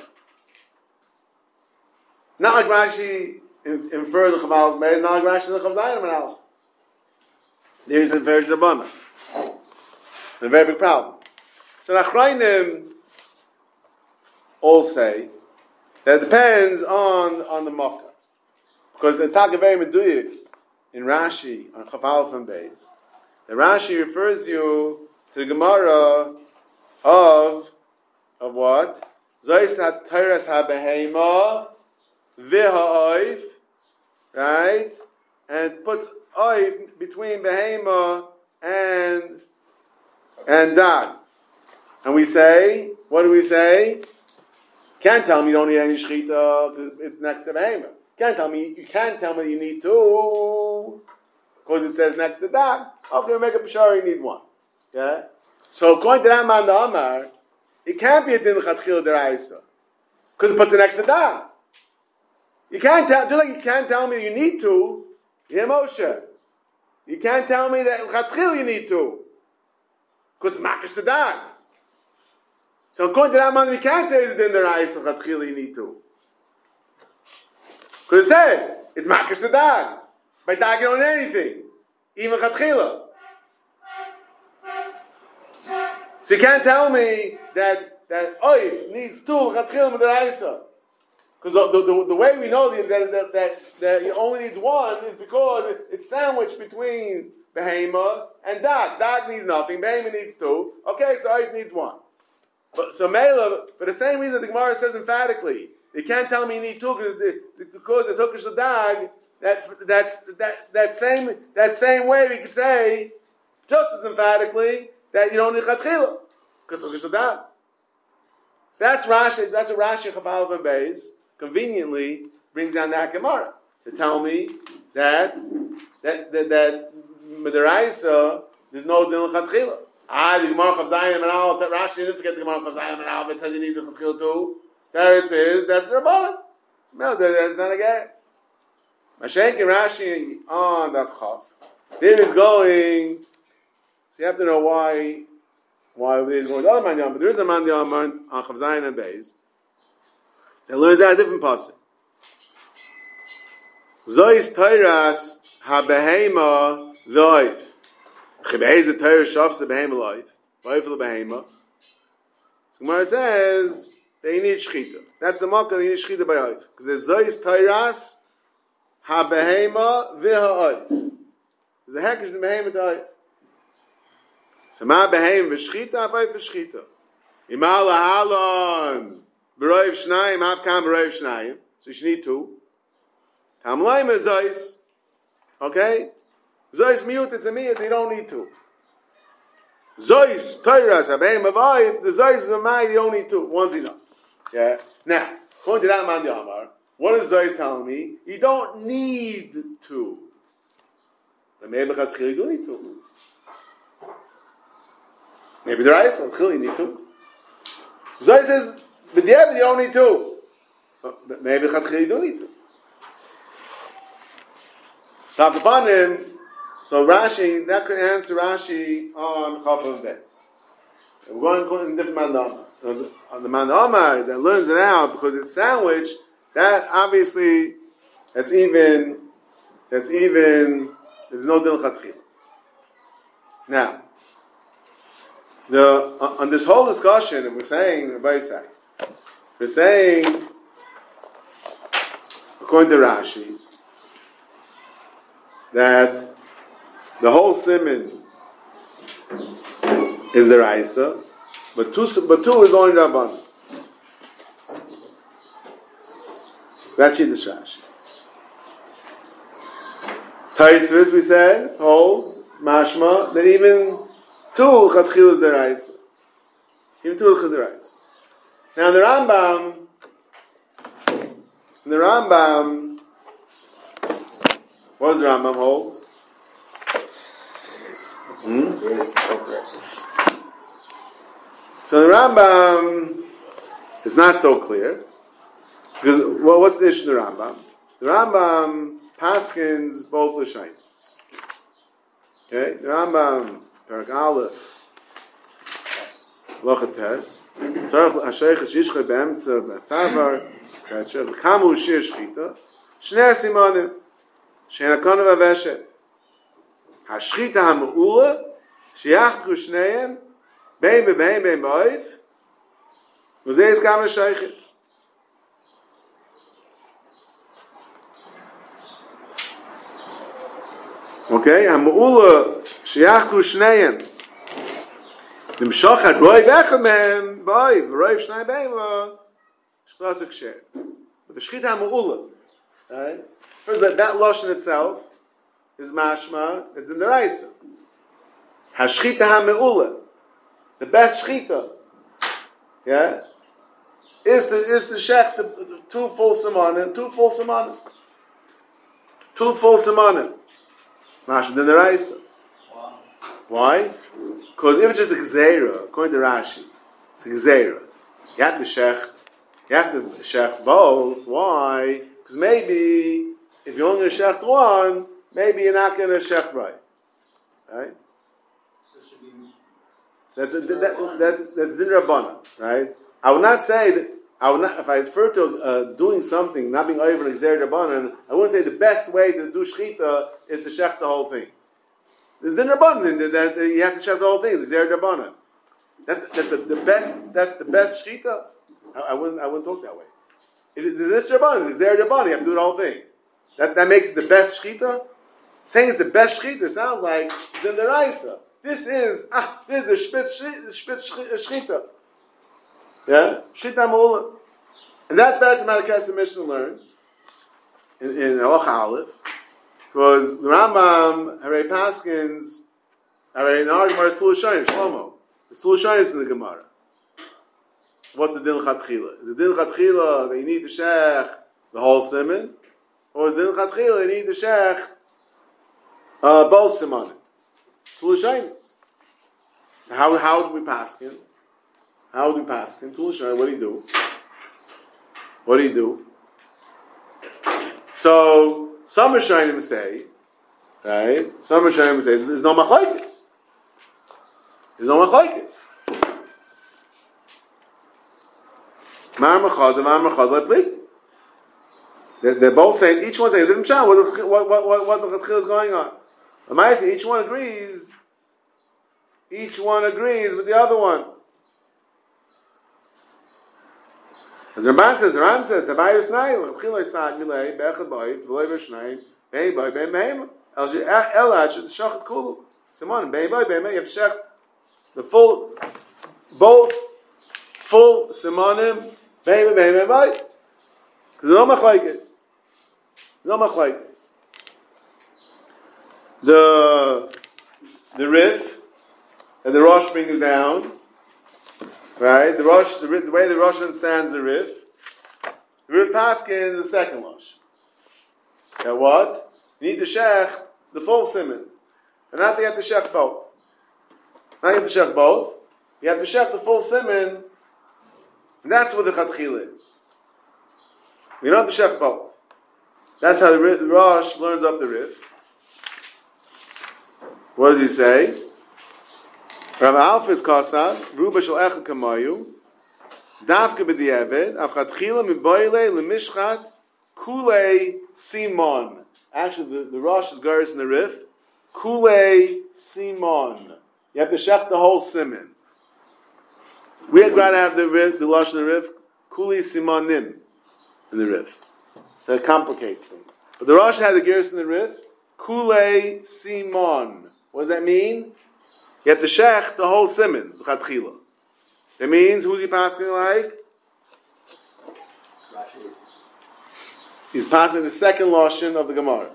Not like Rashi infer the Chaval Meir, not like Rashi the Chazayin and Aleph. There is a version of Bana. A very big problem. So Achrayim all say that it depends on, on the Makkah. Because the Taka very meduyik in Rashi on Chaval and Beis. The Rashi refers you to the Gemara of of what? Zois hat Teres ha-behema V'ha'oif, right? And puts oif between behema and and dag. And we say, what do we say? Can't tell me you don't need any shchita because it's next to behema. Can't tell me you can't tell me you need two because it says next to dag. Okay, we make a pashar you need one. Yeah. So according to that man the Amar, it can't be a din chatchil deraisa because it puts it next to dag. You can't tell, just like you can't tell me you need to, yeah, Moshe. You can't tell me that Chatchil you need to. Because it's makish to dag. So according to that man, we can't say it's din deraisa chatchila you need to. Because it says it's makish to dag. By dag you don't need anything, even chatchila. So you can't tell me that that oif needs two chatchila with deraisa. Because the, the, the way we know that, that, that, that you only needs one is because it, it's sandwiched between behema and dag. Dag needs nothing, behema needs two. Okay, so oif needs one. But so Mela, for the same reason the Gemara says emphatically, you can't tell me you need two because because it's hookish the dag. That that's that that same that same way we could say just as emphatically that you don't need chatchila because hookish the dag. So that's Rashi. That's a Rashi Chafal and Beis conveniently brings down that Gemara to tell me that that that that Medaraisa there's no din chatchila. Ah, the Gemara of Zayin and Al, Rashi didn't forget the Gemara of Zayin and Al, but it says you need the Chachil too. There it says, that's the Rabbanan. No, that's not a guy. Mashenk and Rashi on that Chav. There is going, so you have to know why, why there is going to other Mandiyam, but there is a Mandiyam on Chav Zayin and Beis that learns that a different passage. Zois Teiras ha-behema v'oif. Chibeiz Torah shafs the behema life, life of the behema. So Gemara says they need shchita. That's the makkah they need shchita by oif because there's zois teiras ha behema v'ha oif. There's a hekesh in behema to oif. So ma behema v'shchita oif v'shchita. Imal halon b'roiv shnayim have kam b'roiv shnayim. So you need two. Tamlaim is zois. Okay. Zois miut, it's a miut, they don't need to. Zois, Teiras, Abeim, Avayif, the Zois is a mai, they don't need to. One's enough. Yeah? Now, according to that man, the Amar, what is Zois telling me? You don't need to. But maybe Chatchil, you do need to. Maybe the Reis, Chatchil, you need to. Zois says, but the you don't need to. But maybe Chatchil, you do need to. So, upon him, so Rashi, that could answer Rashi on Chafam Beis. We're going to go in different Mandamar. On the Mandamar that learns it out because it's sandwiched, that obviously, that's even, that's even, there's no Dil Chatchil. Now, the, on this whole discussion, we're saying, Rabbi Isai, we're saying, according to Rashi, that the whole siman is the Raisa, but two, but two is only Rabbanan. That's Yiddish Rashi. Taisvis, we said, holds, mashma, that even two Chatchil is the Raisa. Even two is the Raisa. Now the Rambam, the Rambam, what does the Rambam hold? Hmm? So the Rambam is not so clear because well, what's the issue of the Rambam? The Rambam paskins both l'shaynos. Okay, the Rambam Perek Aleph Lochates Tzarich Hasheich Shishcha Be'emtza B'Tzavar et cetera. Kamu Shir Shchita Shnei Simanim Shein Hakonu V'Aveshet Hashchita HaMe'ula Shiachku Shneim Bein Be'bein Bein Ba'oif V'zeh is Kamu Sheichit. Okay, HaMe'ula Shiachku Shneim Nimshochat Roiv Echad Mehem Ba'oif Roiv Shneim Bein Ba'oif Shchlasik Sher. But the Shchita HaMe'ula, right? First, that, that Lashon itself is mashma, is in the Raisa. Hashchita ha-me'ula, the best shchita, yeah, is to is to shech the, the two full samanim, two full samanim, two full samanim. It's mashma in the Raisa. Wow. Why? Because if it's just a gzeira, according to Rashi, it's a gzeira. You have to shech, you have to shech both. Why? Because maybe if you're only going to shech one, maybe you're not going to shech right. Right? So it should be So that's that, that's that's din rabbanan, right? I would not say that I would not if I refer to uh, doing something, not being over an exer rabbanan. I wouldn't say the best way to do shechita is to shech the whole thing. There's din rabbanan that, that, that you have to shech the whole thing. It's exer rabbanan. That's that's the, the best. That's the best shechita. I, I wouldn't I wouldn't talk that way. If it's this rabbanan, it's exer rabbanan. You have to do the whole thing. That that makes it the best shechita. Saying it's the best shechita sounds like din deraisa. This is ah. This is the spitz spitz shechita. Yeah, shechita ma'ula, and that's that's how the Kesef Mishnah learns in, in Halacha Aleph, because the Rambam Harei Paskins Harei in our Gemara is Tulu Shayim Shlomo. It's Tulu Shayim in the Gemara. What's the din chatchila? Is the din chatchila that you need to shech the whole siman, or is the din chatchila you need to shech uh, both simanim? Tulu Shayim. So how how do we paskin? How do we paskin? Tulu Shayim. What do you do? What do you do? So some Rishonim say, right? Some Rishonim say there's no machlokes. There's no machlokes. Mar machad, mar machad leplik. They're both saying, each one saying, what what what what what the chatchila is going on. Amazing, each one agrees. Each one agrees with the other one. As Ramban says, the Ran says, the Bayus Nail, Chilay Sad Milay, Bechad Boy, V'loy V'shnayim, Bey Boy, Bey Meim, El Elad, Shachat Kulu, Simon, Bey Boy, Bey Meim, you have to shech the full, both full Simonim, Bey Boy, Bey Meim, Boy. Because there's no machlokes. No machlokes. The, the Rif, and the Rosh brings down, right? The Rosh, the, the way the Rosh understands the Rif, the Rif Paskin is the second Rosh. That what? You need to shech the full siman, and not you have to shech both. Not you have to shech both. You have to shech the full siman, and that's what the chatchila is. You don't have to shech both. That's how the Rosh learns up the Rif. What does he say? Rav Alf is kasad, Ruba shel echad kamayu, Dafka b'di'eved, Avchatchila miboyle lemishchat kulei simon. Actually, the, the Rosh is Garis in the Rif. Kulei simon. You have to shech the whole siman. We had rather have the Rif, the Rosh in the Rif, Kulei simonim in the Rif. So it complicates things. But the Rosh had the Garis in the Rif, Kulei simon. What does that mean? You have to shech the whole siman, the chatchila. That means, who's he passing like? He's passing the second lashon of the Gemara.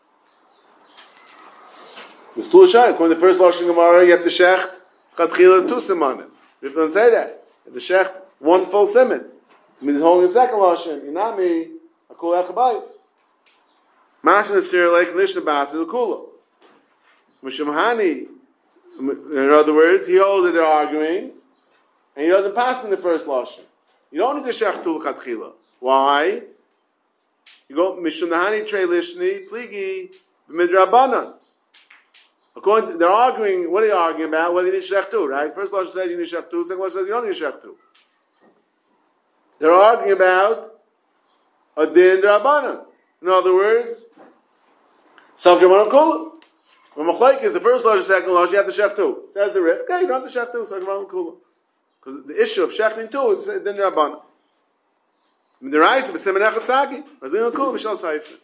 The Tulu Shayim, according to the first lashon Gemara, you have to shech chatchila two simanim. If you don't say that, you have to shech one full siman. It means holding the second lashon. Inami, akul echabayit. Mashin is here like nishna bas is a kula. Mishumhani. In other words, he holds that they're arguing, and he doesn't pass in the first lashon. You don't need to shech tul chatchila. Why? You go mishum nahani trei lishni pligi b'midrabanan. According to, they're arguing. What are they arguing about? Whether you need shech tu, right? First lashon says you need shech tu. Second lashon says you don't need shech tu. They're arguing about a din drabanan. In other words, self drabanan kula. When machlokes is the first lashon, second lashon, you have to shech tu. Says the Rif, okay, you don't have to shech tu, so drabanan kula. Because the issue of shechting tu is din drabanan. The Rais of B'Simen Echad Sagi, Razin Kula B'Shal Seifer.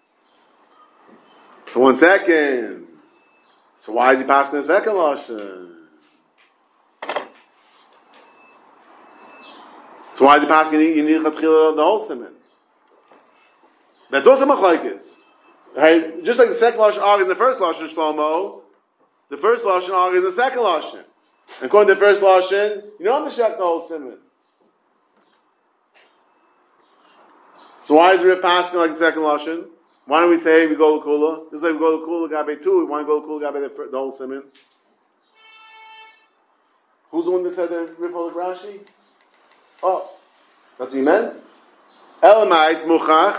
So one second. So why is he passing the second lashon? So why is he passing you need chatchila the whole siman? That's also machlokes. Right? Just like the second lashon argues in the first lashon, Shlomo, the first lashon argues in the second lashon. And according to the first lashon, you don't have to shech the whole siman. So why is Rif passing like the second lashon? Why don't we say we go to kula? Just like we go to kula gabe two, we want to go to kula gabe the, the whole siman. Who's the one that said the Rif of Rashi? Oh, that's what you meant? Elamites muchach.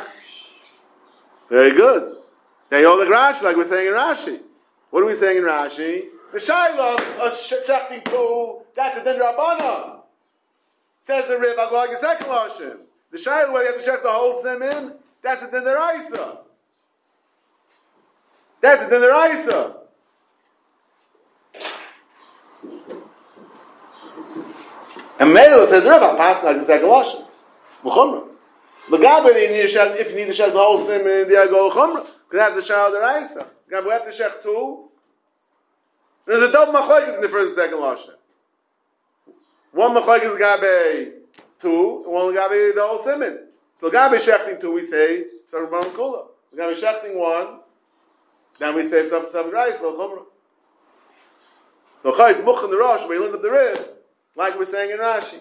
Very good. They hold the Rashi like we're saying in Rashi. What are we saying in Rashi? The Shaila, a shechting two, that's a din Rabbana. Says the Rib, I'll go like a second Lashon. The Shaila, where you have to check the whole siman, that's a din Deraisa. That's a din Deraisa. And Mela says, Rib, I'll pass like a second Lashon. Muchumra. L'gabe, if you need to check the whole siman, there I go L'chumra. Because that's the Shaila Deraisa. We have to check two. There's a double machlokes in the first and second lashon. One machlokes is gabe two, and one gabe the whole siman. So gabe shechting two, we say sarban kula. Gabe shechting one, then we say some stuff rice lo chumra. So chayitz much in the rosh, we learned up the rif, like we're saying in Rashi.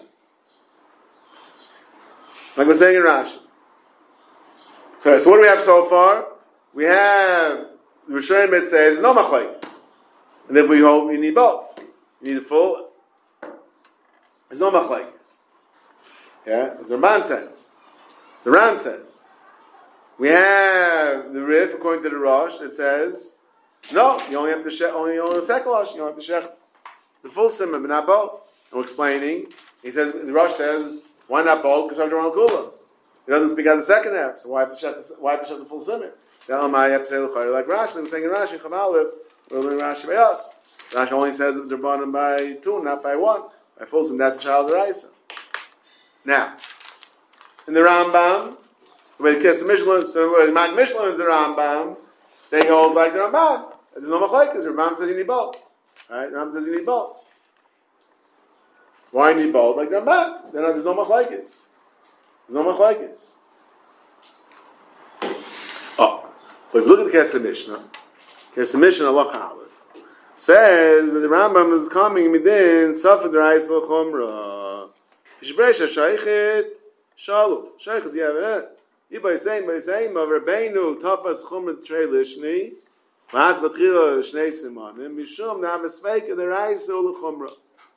Like we're saying in Rashi. So, so what do we have so far? We have the Rishonim that say there's no machlokes. And if we hold, we need both. You need a full. There's no machlekes. Yeah, it's the Ramban sense. It's the Ran sense. We have the Rif according to the Rosh that says, no, you only have to shech only on the second Rosh. You don't have to shech the full simon, but not both. And we're explaining. He says the Rosh says, why not both? Because of the Kula. He doesn't speak out the second half, so why have to shech the, why have to shech the full simon? Then I have to say like Rashi. We're saying in Rashi, Chamalif. We're learning Rashi by us. Rashi only says that they're brought by two, not by one. By Fulsom, that's the child of Raisa. Now, in the Rambam, the way the Kesef Mishlei, so the Mag Mishlei is the Rambam, they hold like the Rambam. There's no machlekes. The Rambam says you need both. Right? The Rambam says you need both. Why you need both? Like the Rambam. Then there's no machlekes. There's no machlekes. Oh, but if you look at the Kesef Mishnah, Kesef Mishnah Halacha Aleph says that the Rambam is coming midin Safed Reis L'Chumra. Fishbreisha Shaykhet Shalu Shaykhet Yavenet. Ibay saying by saying of Rabbeinu Tafas Chumra Trei Lishni Ma'at Vatchila Shnei Simanim Mishum Nav Esveik the Reis L'Chumra.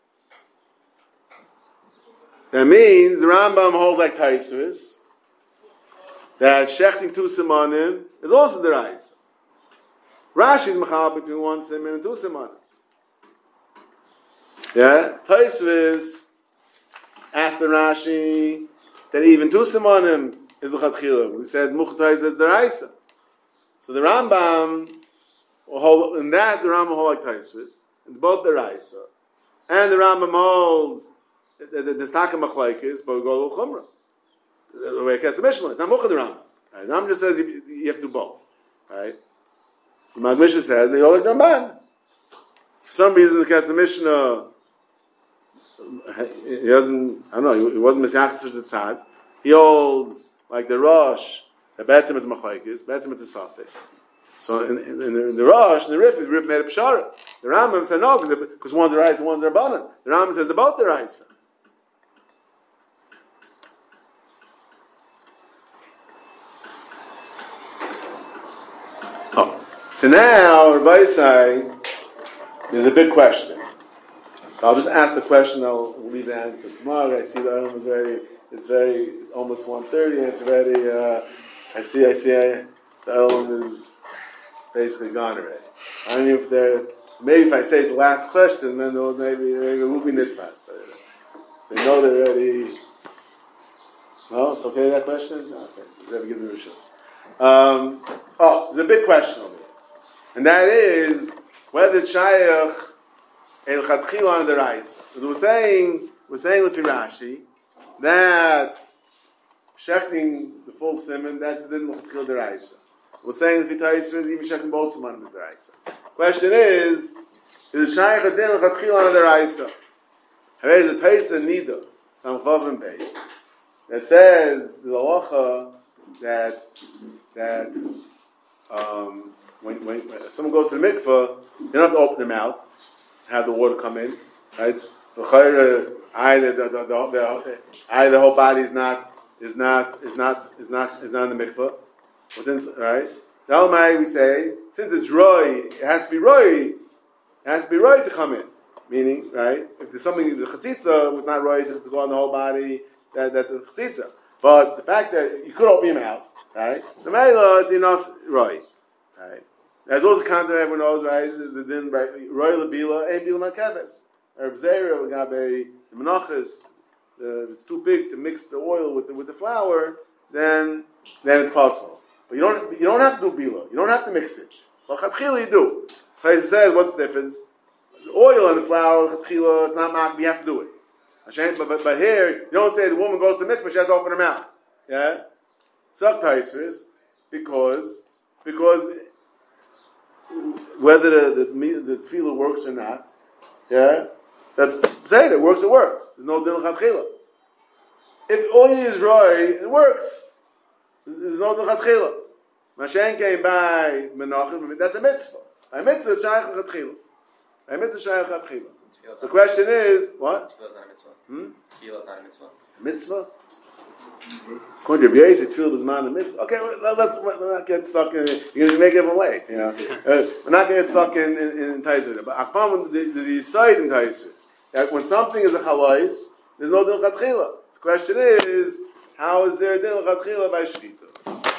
That means the Rambam holds like Taisvis that shechting two simanim is also the Reis. Rashi is mechal between one siman and two simanim. Yeah, Taisvis asked the Rashi that even two simanim is the Chatchila. We said Muchtais is the Raisa. So the Rambam will hold in that the Rambam hold like Taisvis, and both the Raisa, and the Rambam holds the the Staka Machlaikis, but we go to Chumra. The way Kesef Mishlei, it's not Muchad the Rambam. Right? The Rambam just says you, you have to do both. Right? The Mag Mishnah says they all like Ramban. For some reason, the Kesef Mishnah, he doesn't, I don't know, he wasn't Mesiach Tzad Tzad. He holds, like the Rosh, that Betzim is Machlaikis, Betzim is a Safek. So in, in, in, the, in the Rosh, in the Rif, the Rif made a Pshara. The Rambam said no, because one's the Raisa and one's the Rabbanan. The Rambam says they're both the Raisa. So now, Rabbi Yisai, there's a big question. I'll just ask the question, I'll leave the answer tomorrow. I see the Olam is very, it's very, it's almost one thirty, and it's already, uh, I see, I see, I, the Olam is basically gone already. I don't know if there, maybe if I say it's the last question, then they'll maybe, maybe it will be nitfas. So they know they're already, no, it's okay, that question? No, okay, so that gives me rishos. Um, oh, there's a big question over here. And that is whether Shayach El Chatchila on the Reis. Because we're saying, we're saying with Rashi that shechting the full simon, that's the din Chatchila the Reis. We're saying with Taisvis, even shechting both simon is the Reis. Question is, is Shayach a din Chatchila on the Reis? There is a Taisa Nida, some Chavim base, that says the halacha that that um. When, when, when someone goes to the mikveh, you don't have to open their mouth and have the water come in, right? So chayre, either the, the, the, the, either the whole body is not is not is not is not is not in the mikveh. Well, since right, so Elamai we say since it's roy, it has to be roy. It has to be roy to come in. Meaning, right? If there's something the chatzitza was not roy to, to go on the whole body, that, that's a chatzitza. But the fact that you could open your mouth, right? So Mela, it's enough roy. Right. There's also a concept everyone knows, right? The din by royal bila and bila makeves. Or bzeira legabe the menachas. If it's too big to mix the oil with the with the flour, then then it's possible. But you don't you don't have to do bila. You don't have to mix it. Well, chatchila you do. So he says, what's the difference? The oil and the flour, chatchila, it's not mak. You have to do it. But, but but here you don't say the woman goes to the mikvah, she has to open her mouth. Yeah, suck taisers because because whether the the, the tefillah works or not, yeah, that's say it, it works. It works. There's no din chatchila. If all you need is roy, it works. There's no din chatchila. Mashen came by menachim. That's a mitzvah. A mitzvah is shaykh chatchila. A mitzvah shaykh chatchila. So the question is, what? Tefillah is not a mitzvah. Hmm? Tefillah is not a mitzvah. Mitzvah? According to Rabbi Yosef, tefillah is man a mitzvah. Okay, well, let's, let's not get stuck in it. You're going to make everyone late, you know. Uh, we're not going to get stuck in, in, in Taiser. But Akpam, there's a side in Taiser. That when something is a chalais, there's no din chatchila. The question is, how is there a din chatchila by shechita?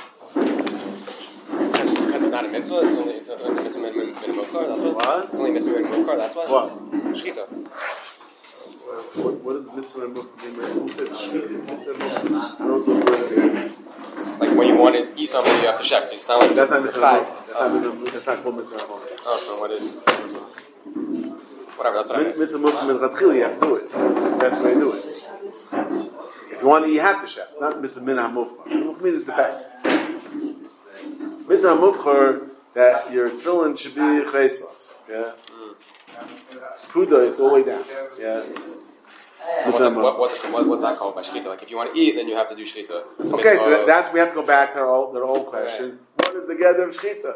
Because it's not a mitzvah, it's only it's a, it's a mitzvah in mukar, that's what? What? It's only a mitzvah in mukar, that's why? What? Shechita. What, what is mitzvah and mukha? Who said shechita is mitzvah and mukha? I don't know the words. Like when you want to eat something, you have to check. It's not like That's not mitzvah Chai. and mukha. That's not mitzvah. That's not called mitzvah and mukha. Oh, so what is whatever, that's what I meant. Mitzvah mukha means chatchila, you have to do it. That's the best way to do it. If you want to eat, you have to chef. Not mitzvah min ha-mufchar. Mukha means it's the best. Mitzvah mufchar that your tefillin should be chreisvos. Yeah. Puda is all the way down. Yeah. And what's, it, what, what's, what, what's that called by shechita? Like if you want to eat, then you have to do shechita. It's Okay, so mitzvah. that, that's we have to go back to our old, the old question. What is the gather of shechita?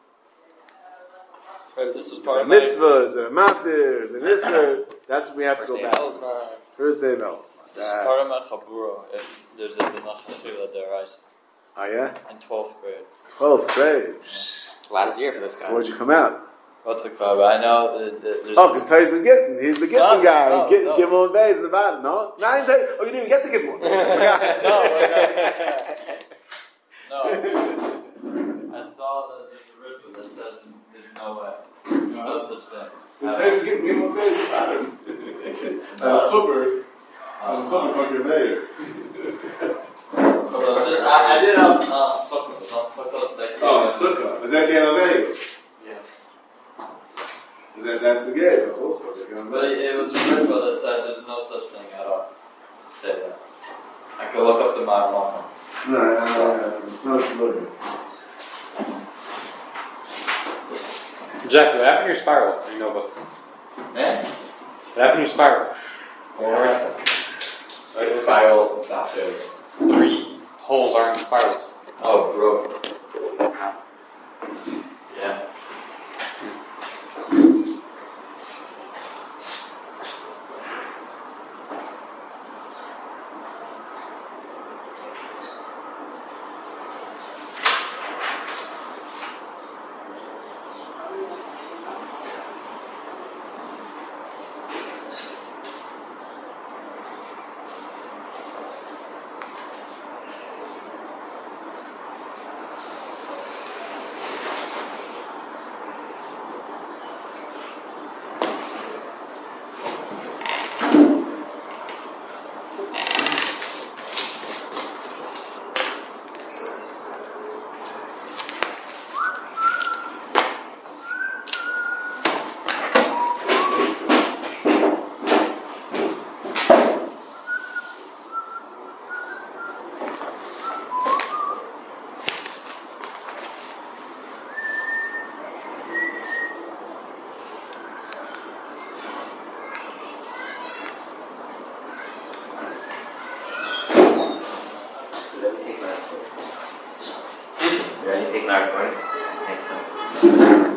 Right, this is Is part it of my... mitzvah? Is it a matir? Is it isser? That's what we have to First go day back of to. Elzma. First day of Elzma. This is part of my chabura. If there's a dinachachila there, I Oh yeah? in twelfth grade. twelfth grade. Last year for this guy. So where'd you come out? What's the club? I know that, that there's... Oh, because Tyson Gittin. He's the Gittin No, guy. no, Gittin, no. Gimel and Beis in the bottom. No? Nine Tyson. Oh, you didn't even get the Gimel. no, no. I saw that there's a ritual that says there's no way. There's no such thing. The Tyson Gittin, Gimel and Beis in the bottom. I'm a Cooper. I'm a Cooper from your mayor. I, I did have uh, sukkah. Some sukkahs that Oh, Sukkah. Is that Gimel and Beis? Yes. So that, that's the gate. That's also the Gimel and But it, it was a ritual that said there's no such thing at all to say that. I could look up the my mama. No, no, no, no. It's not familiar. Jack, what happened to your spiral in your notebook? Eh? What happened to your spiral? Like spirals and stuff too. Three holes aren't spirals. Oh, bro. Yeah. Did I take my recording? I think so.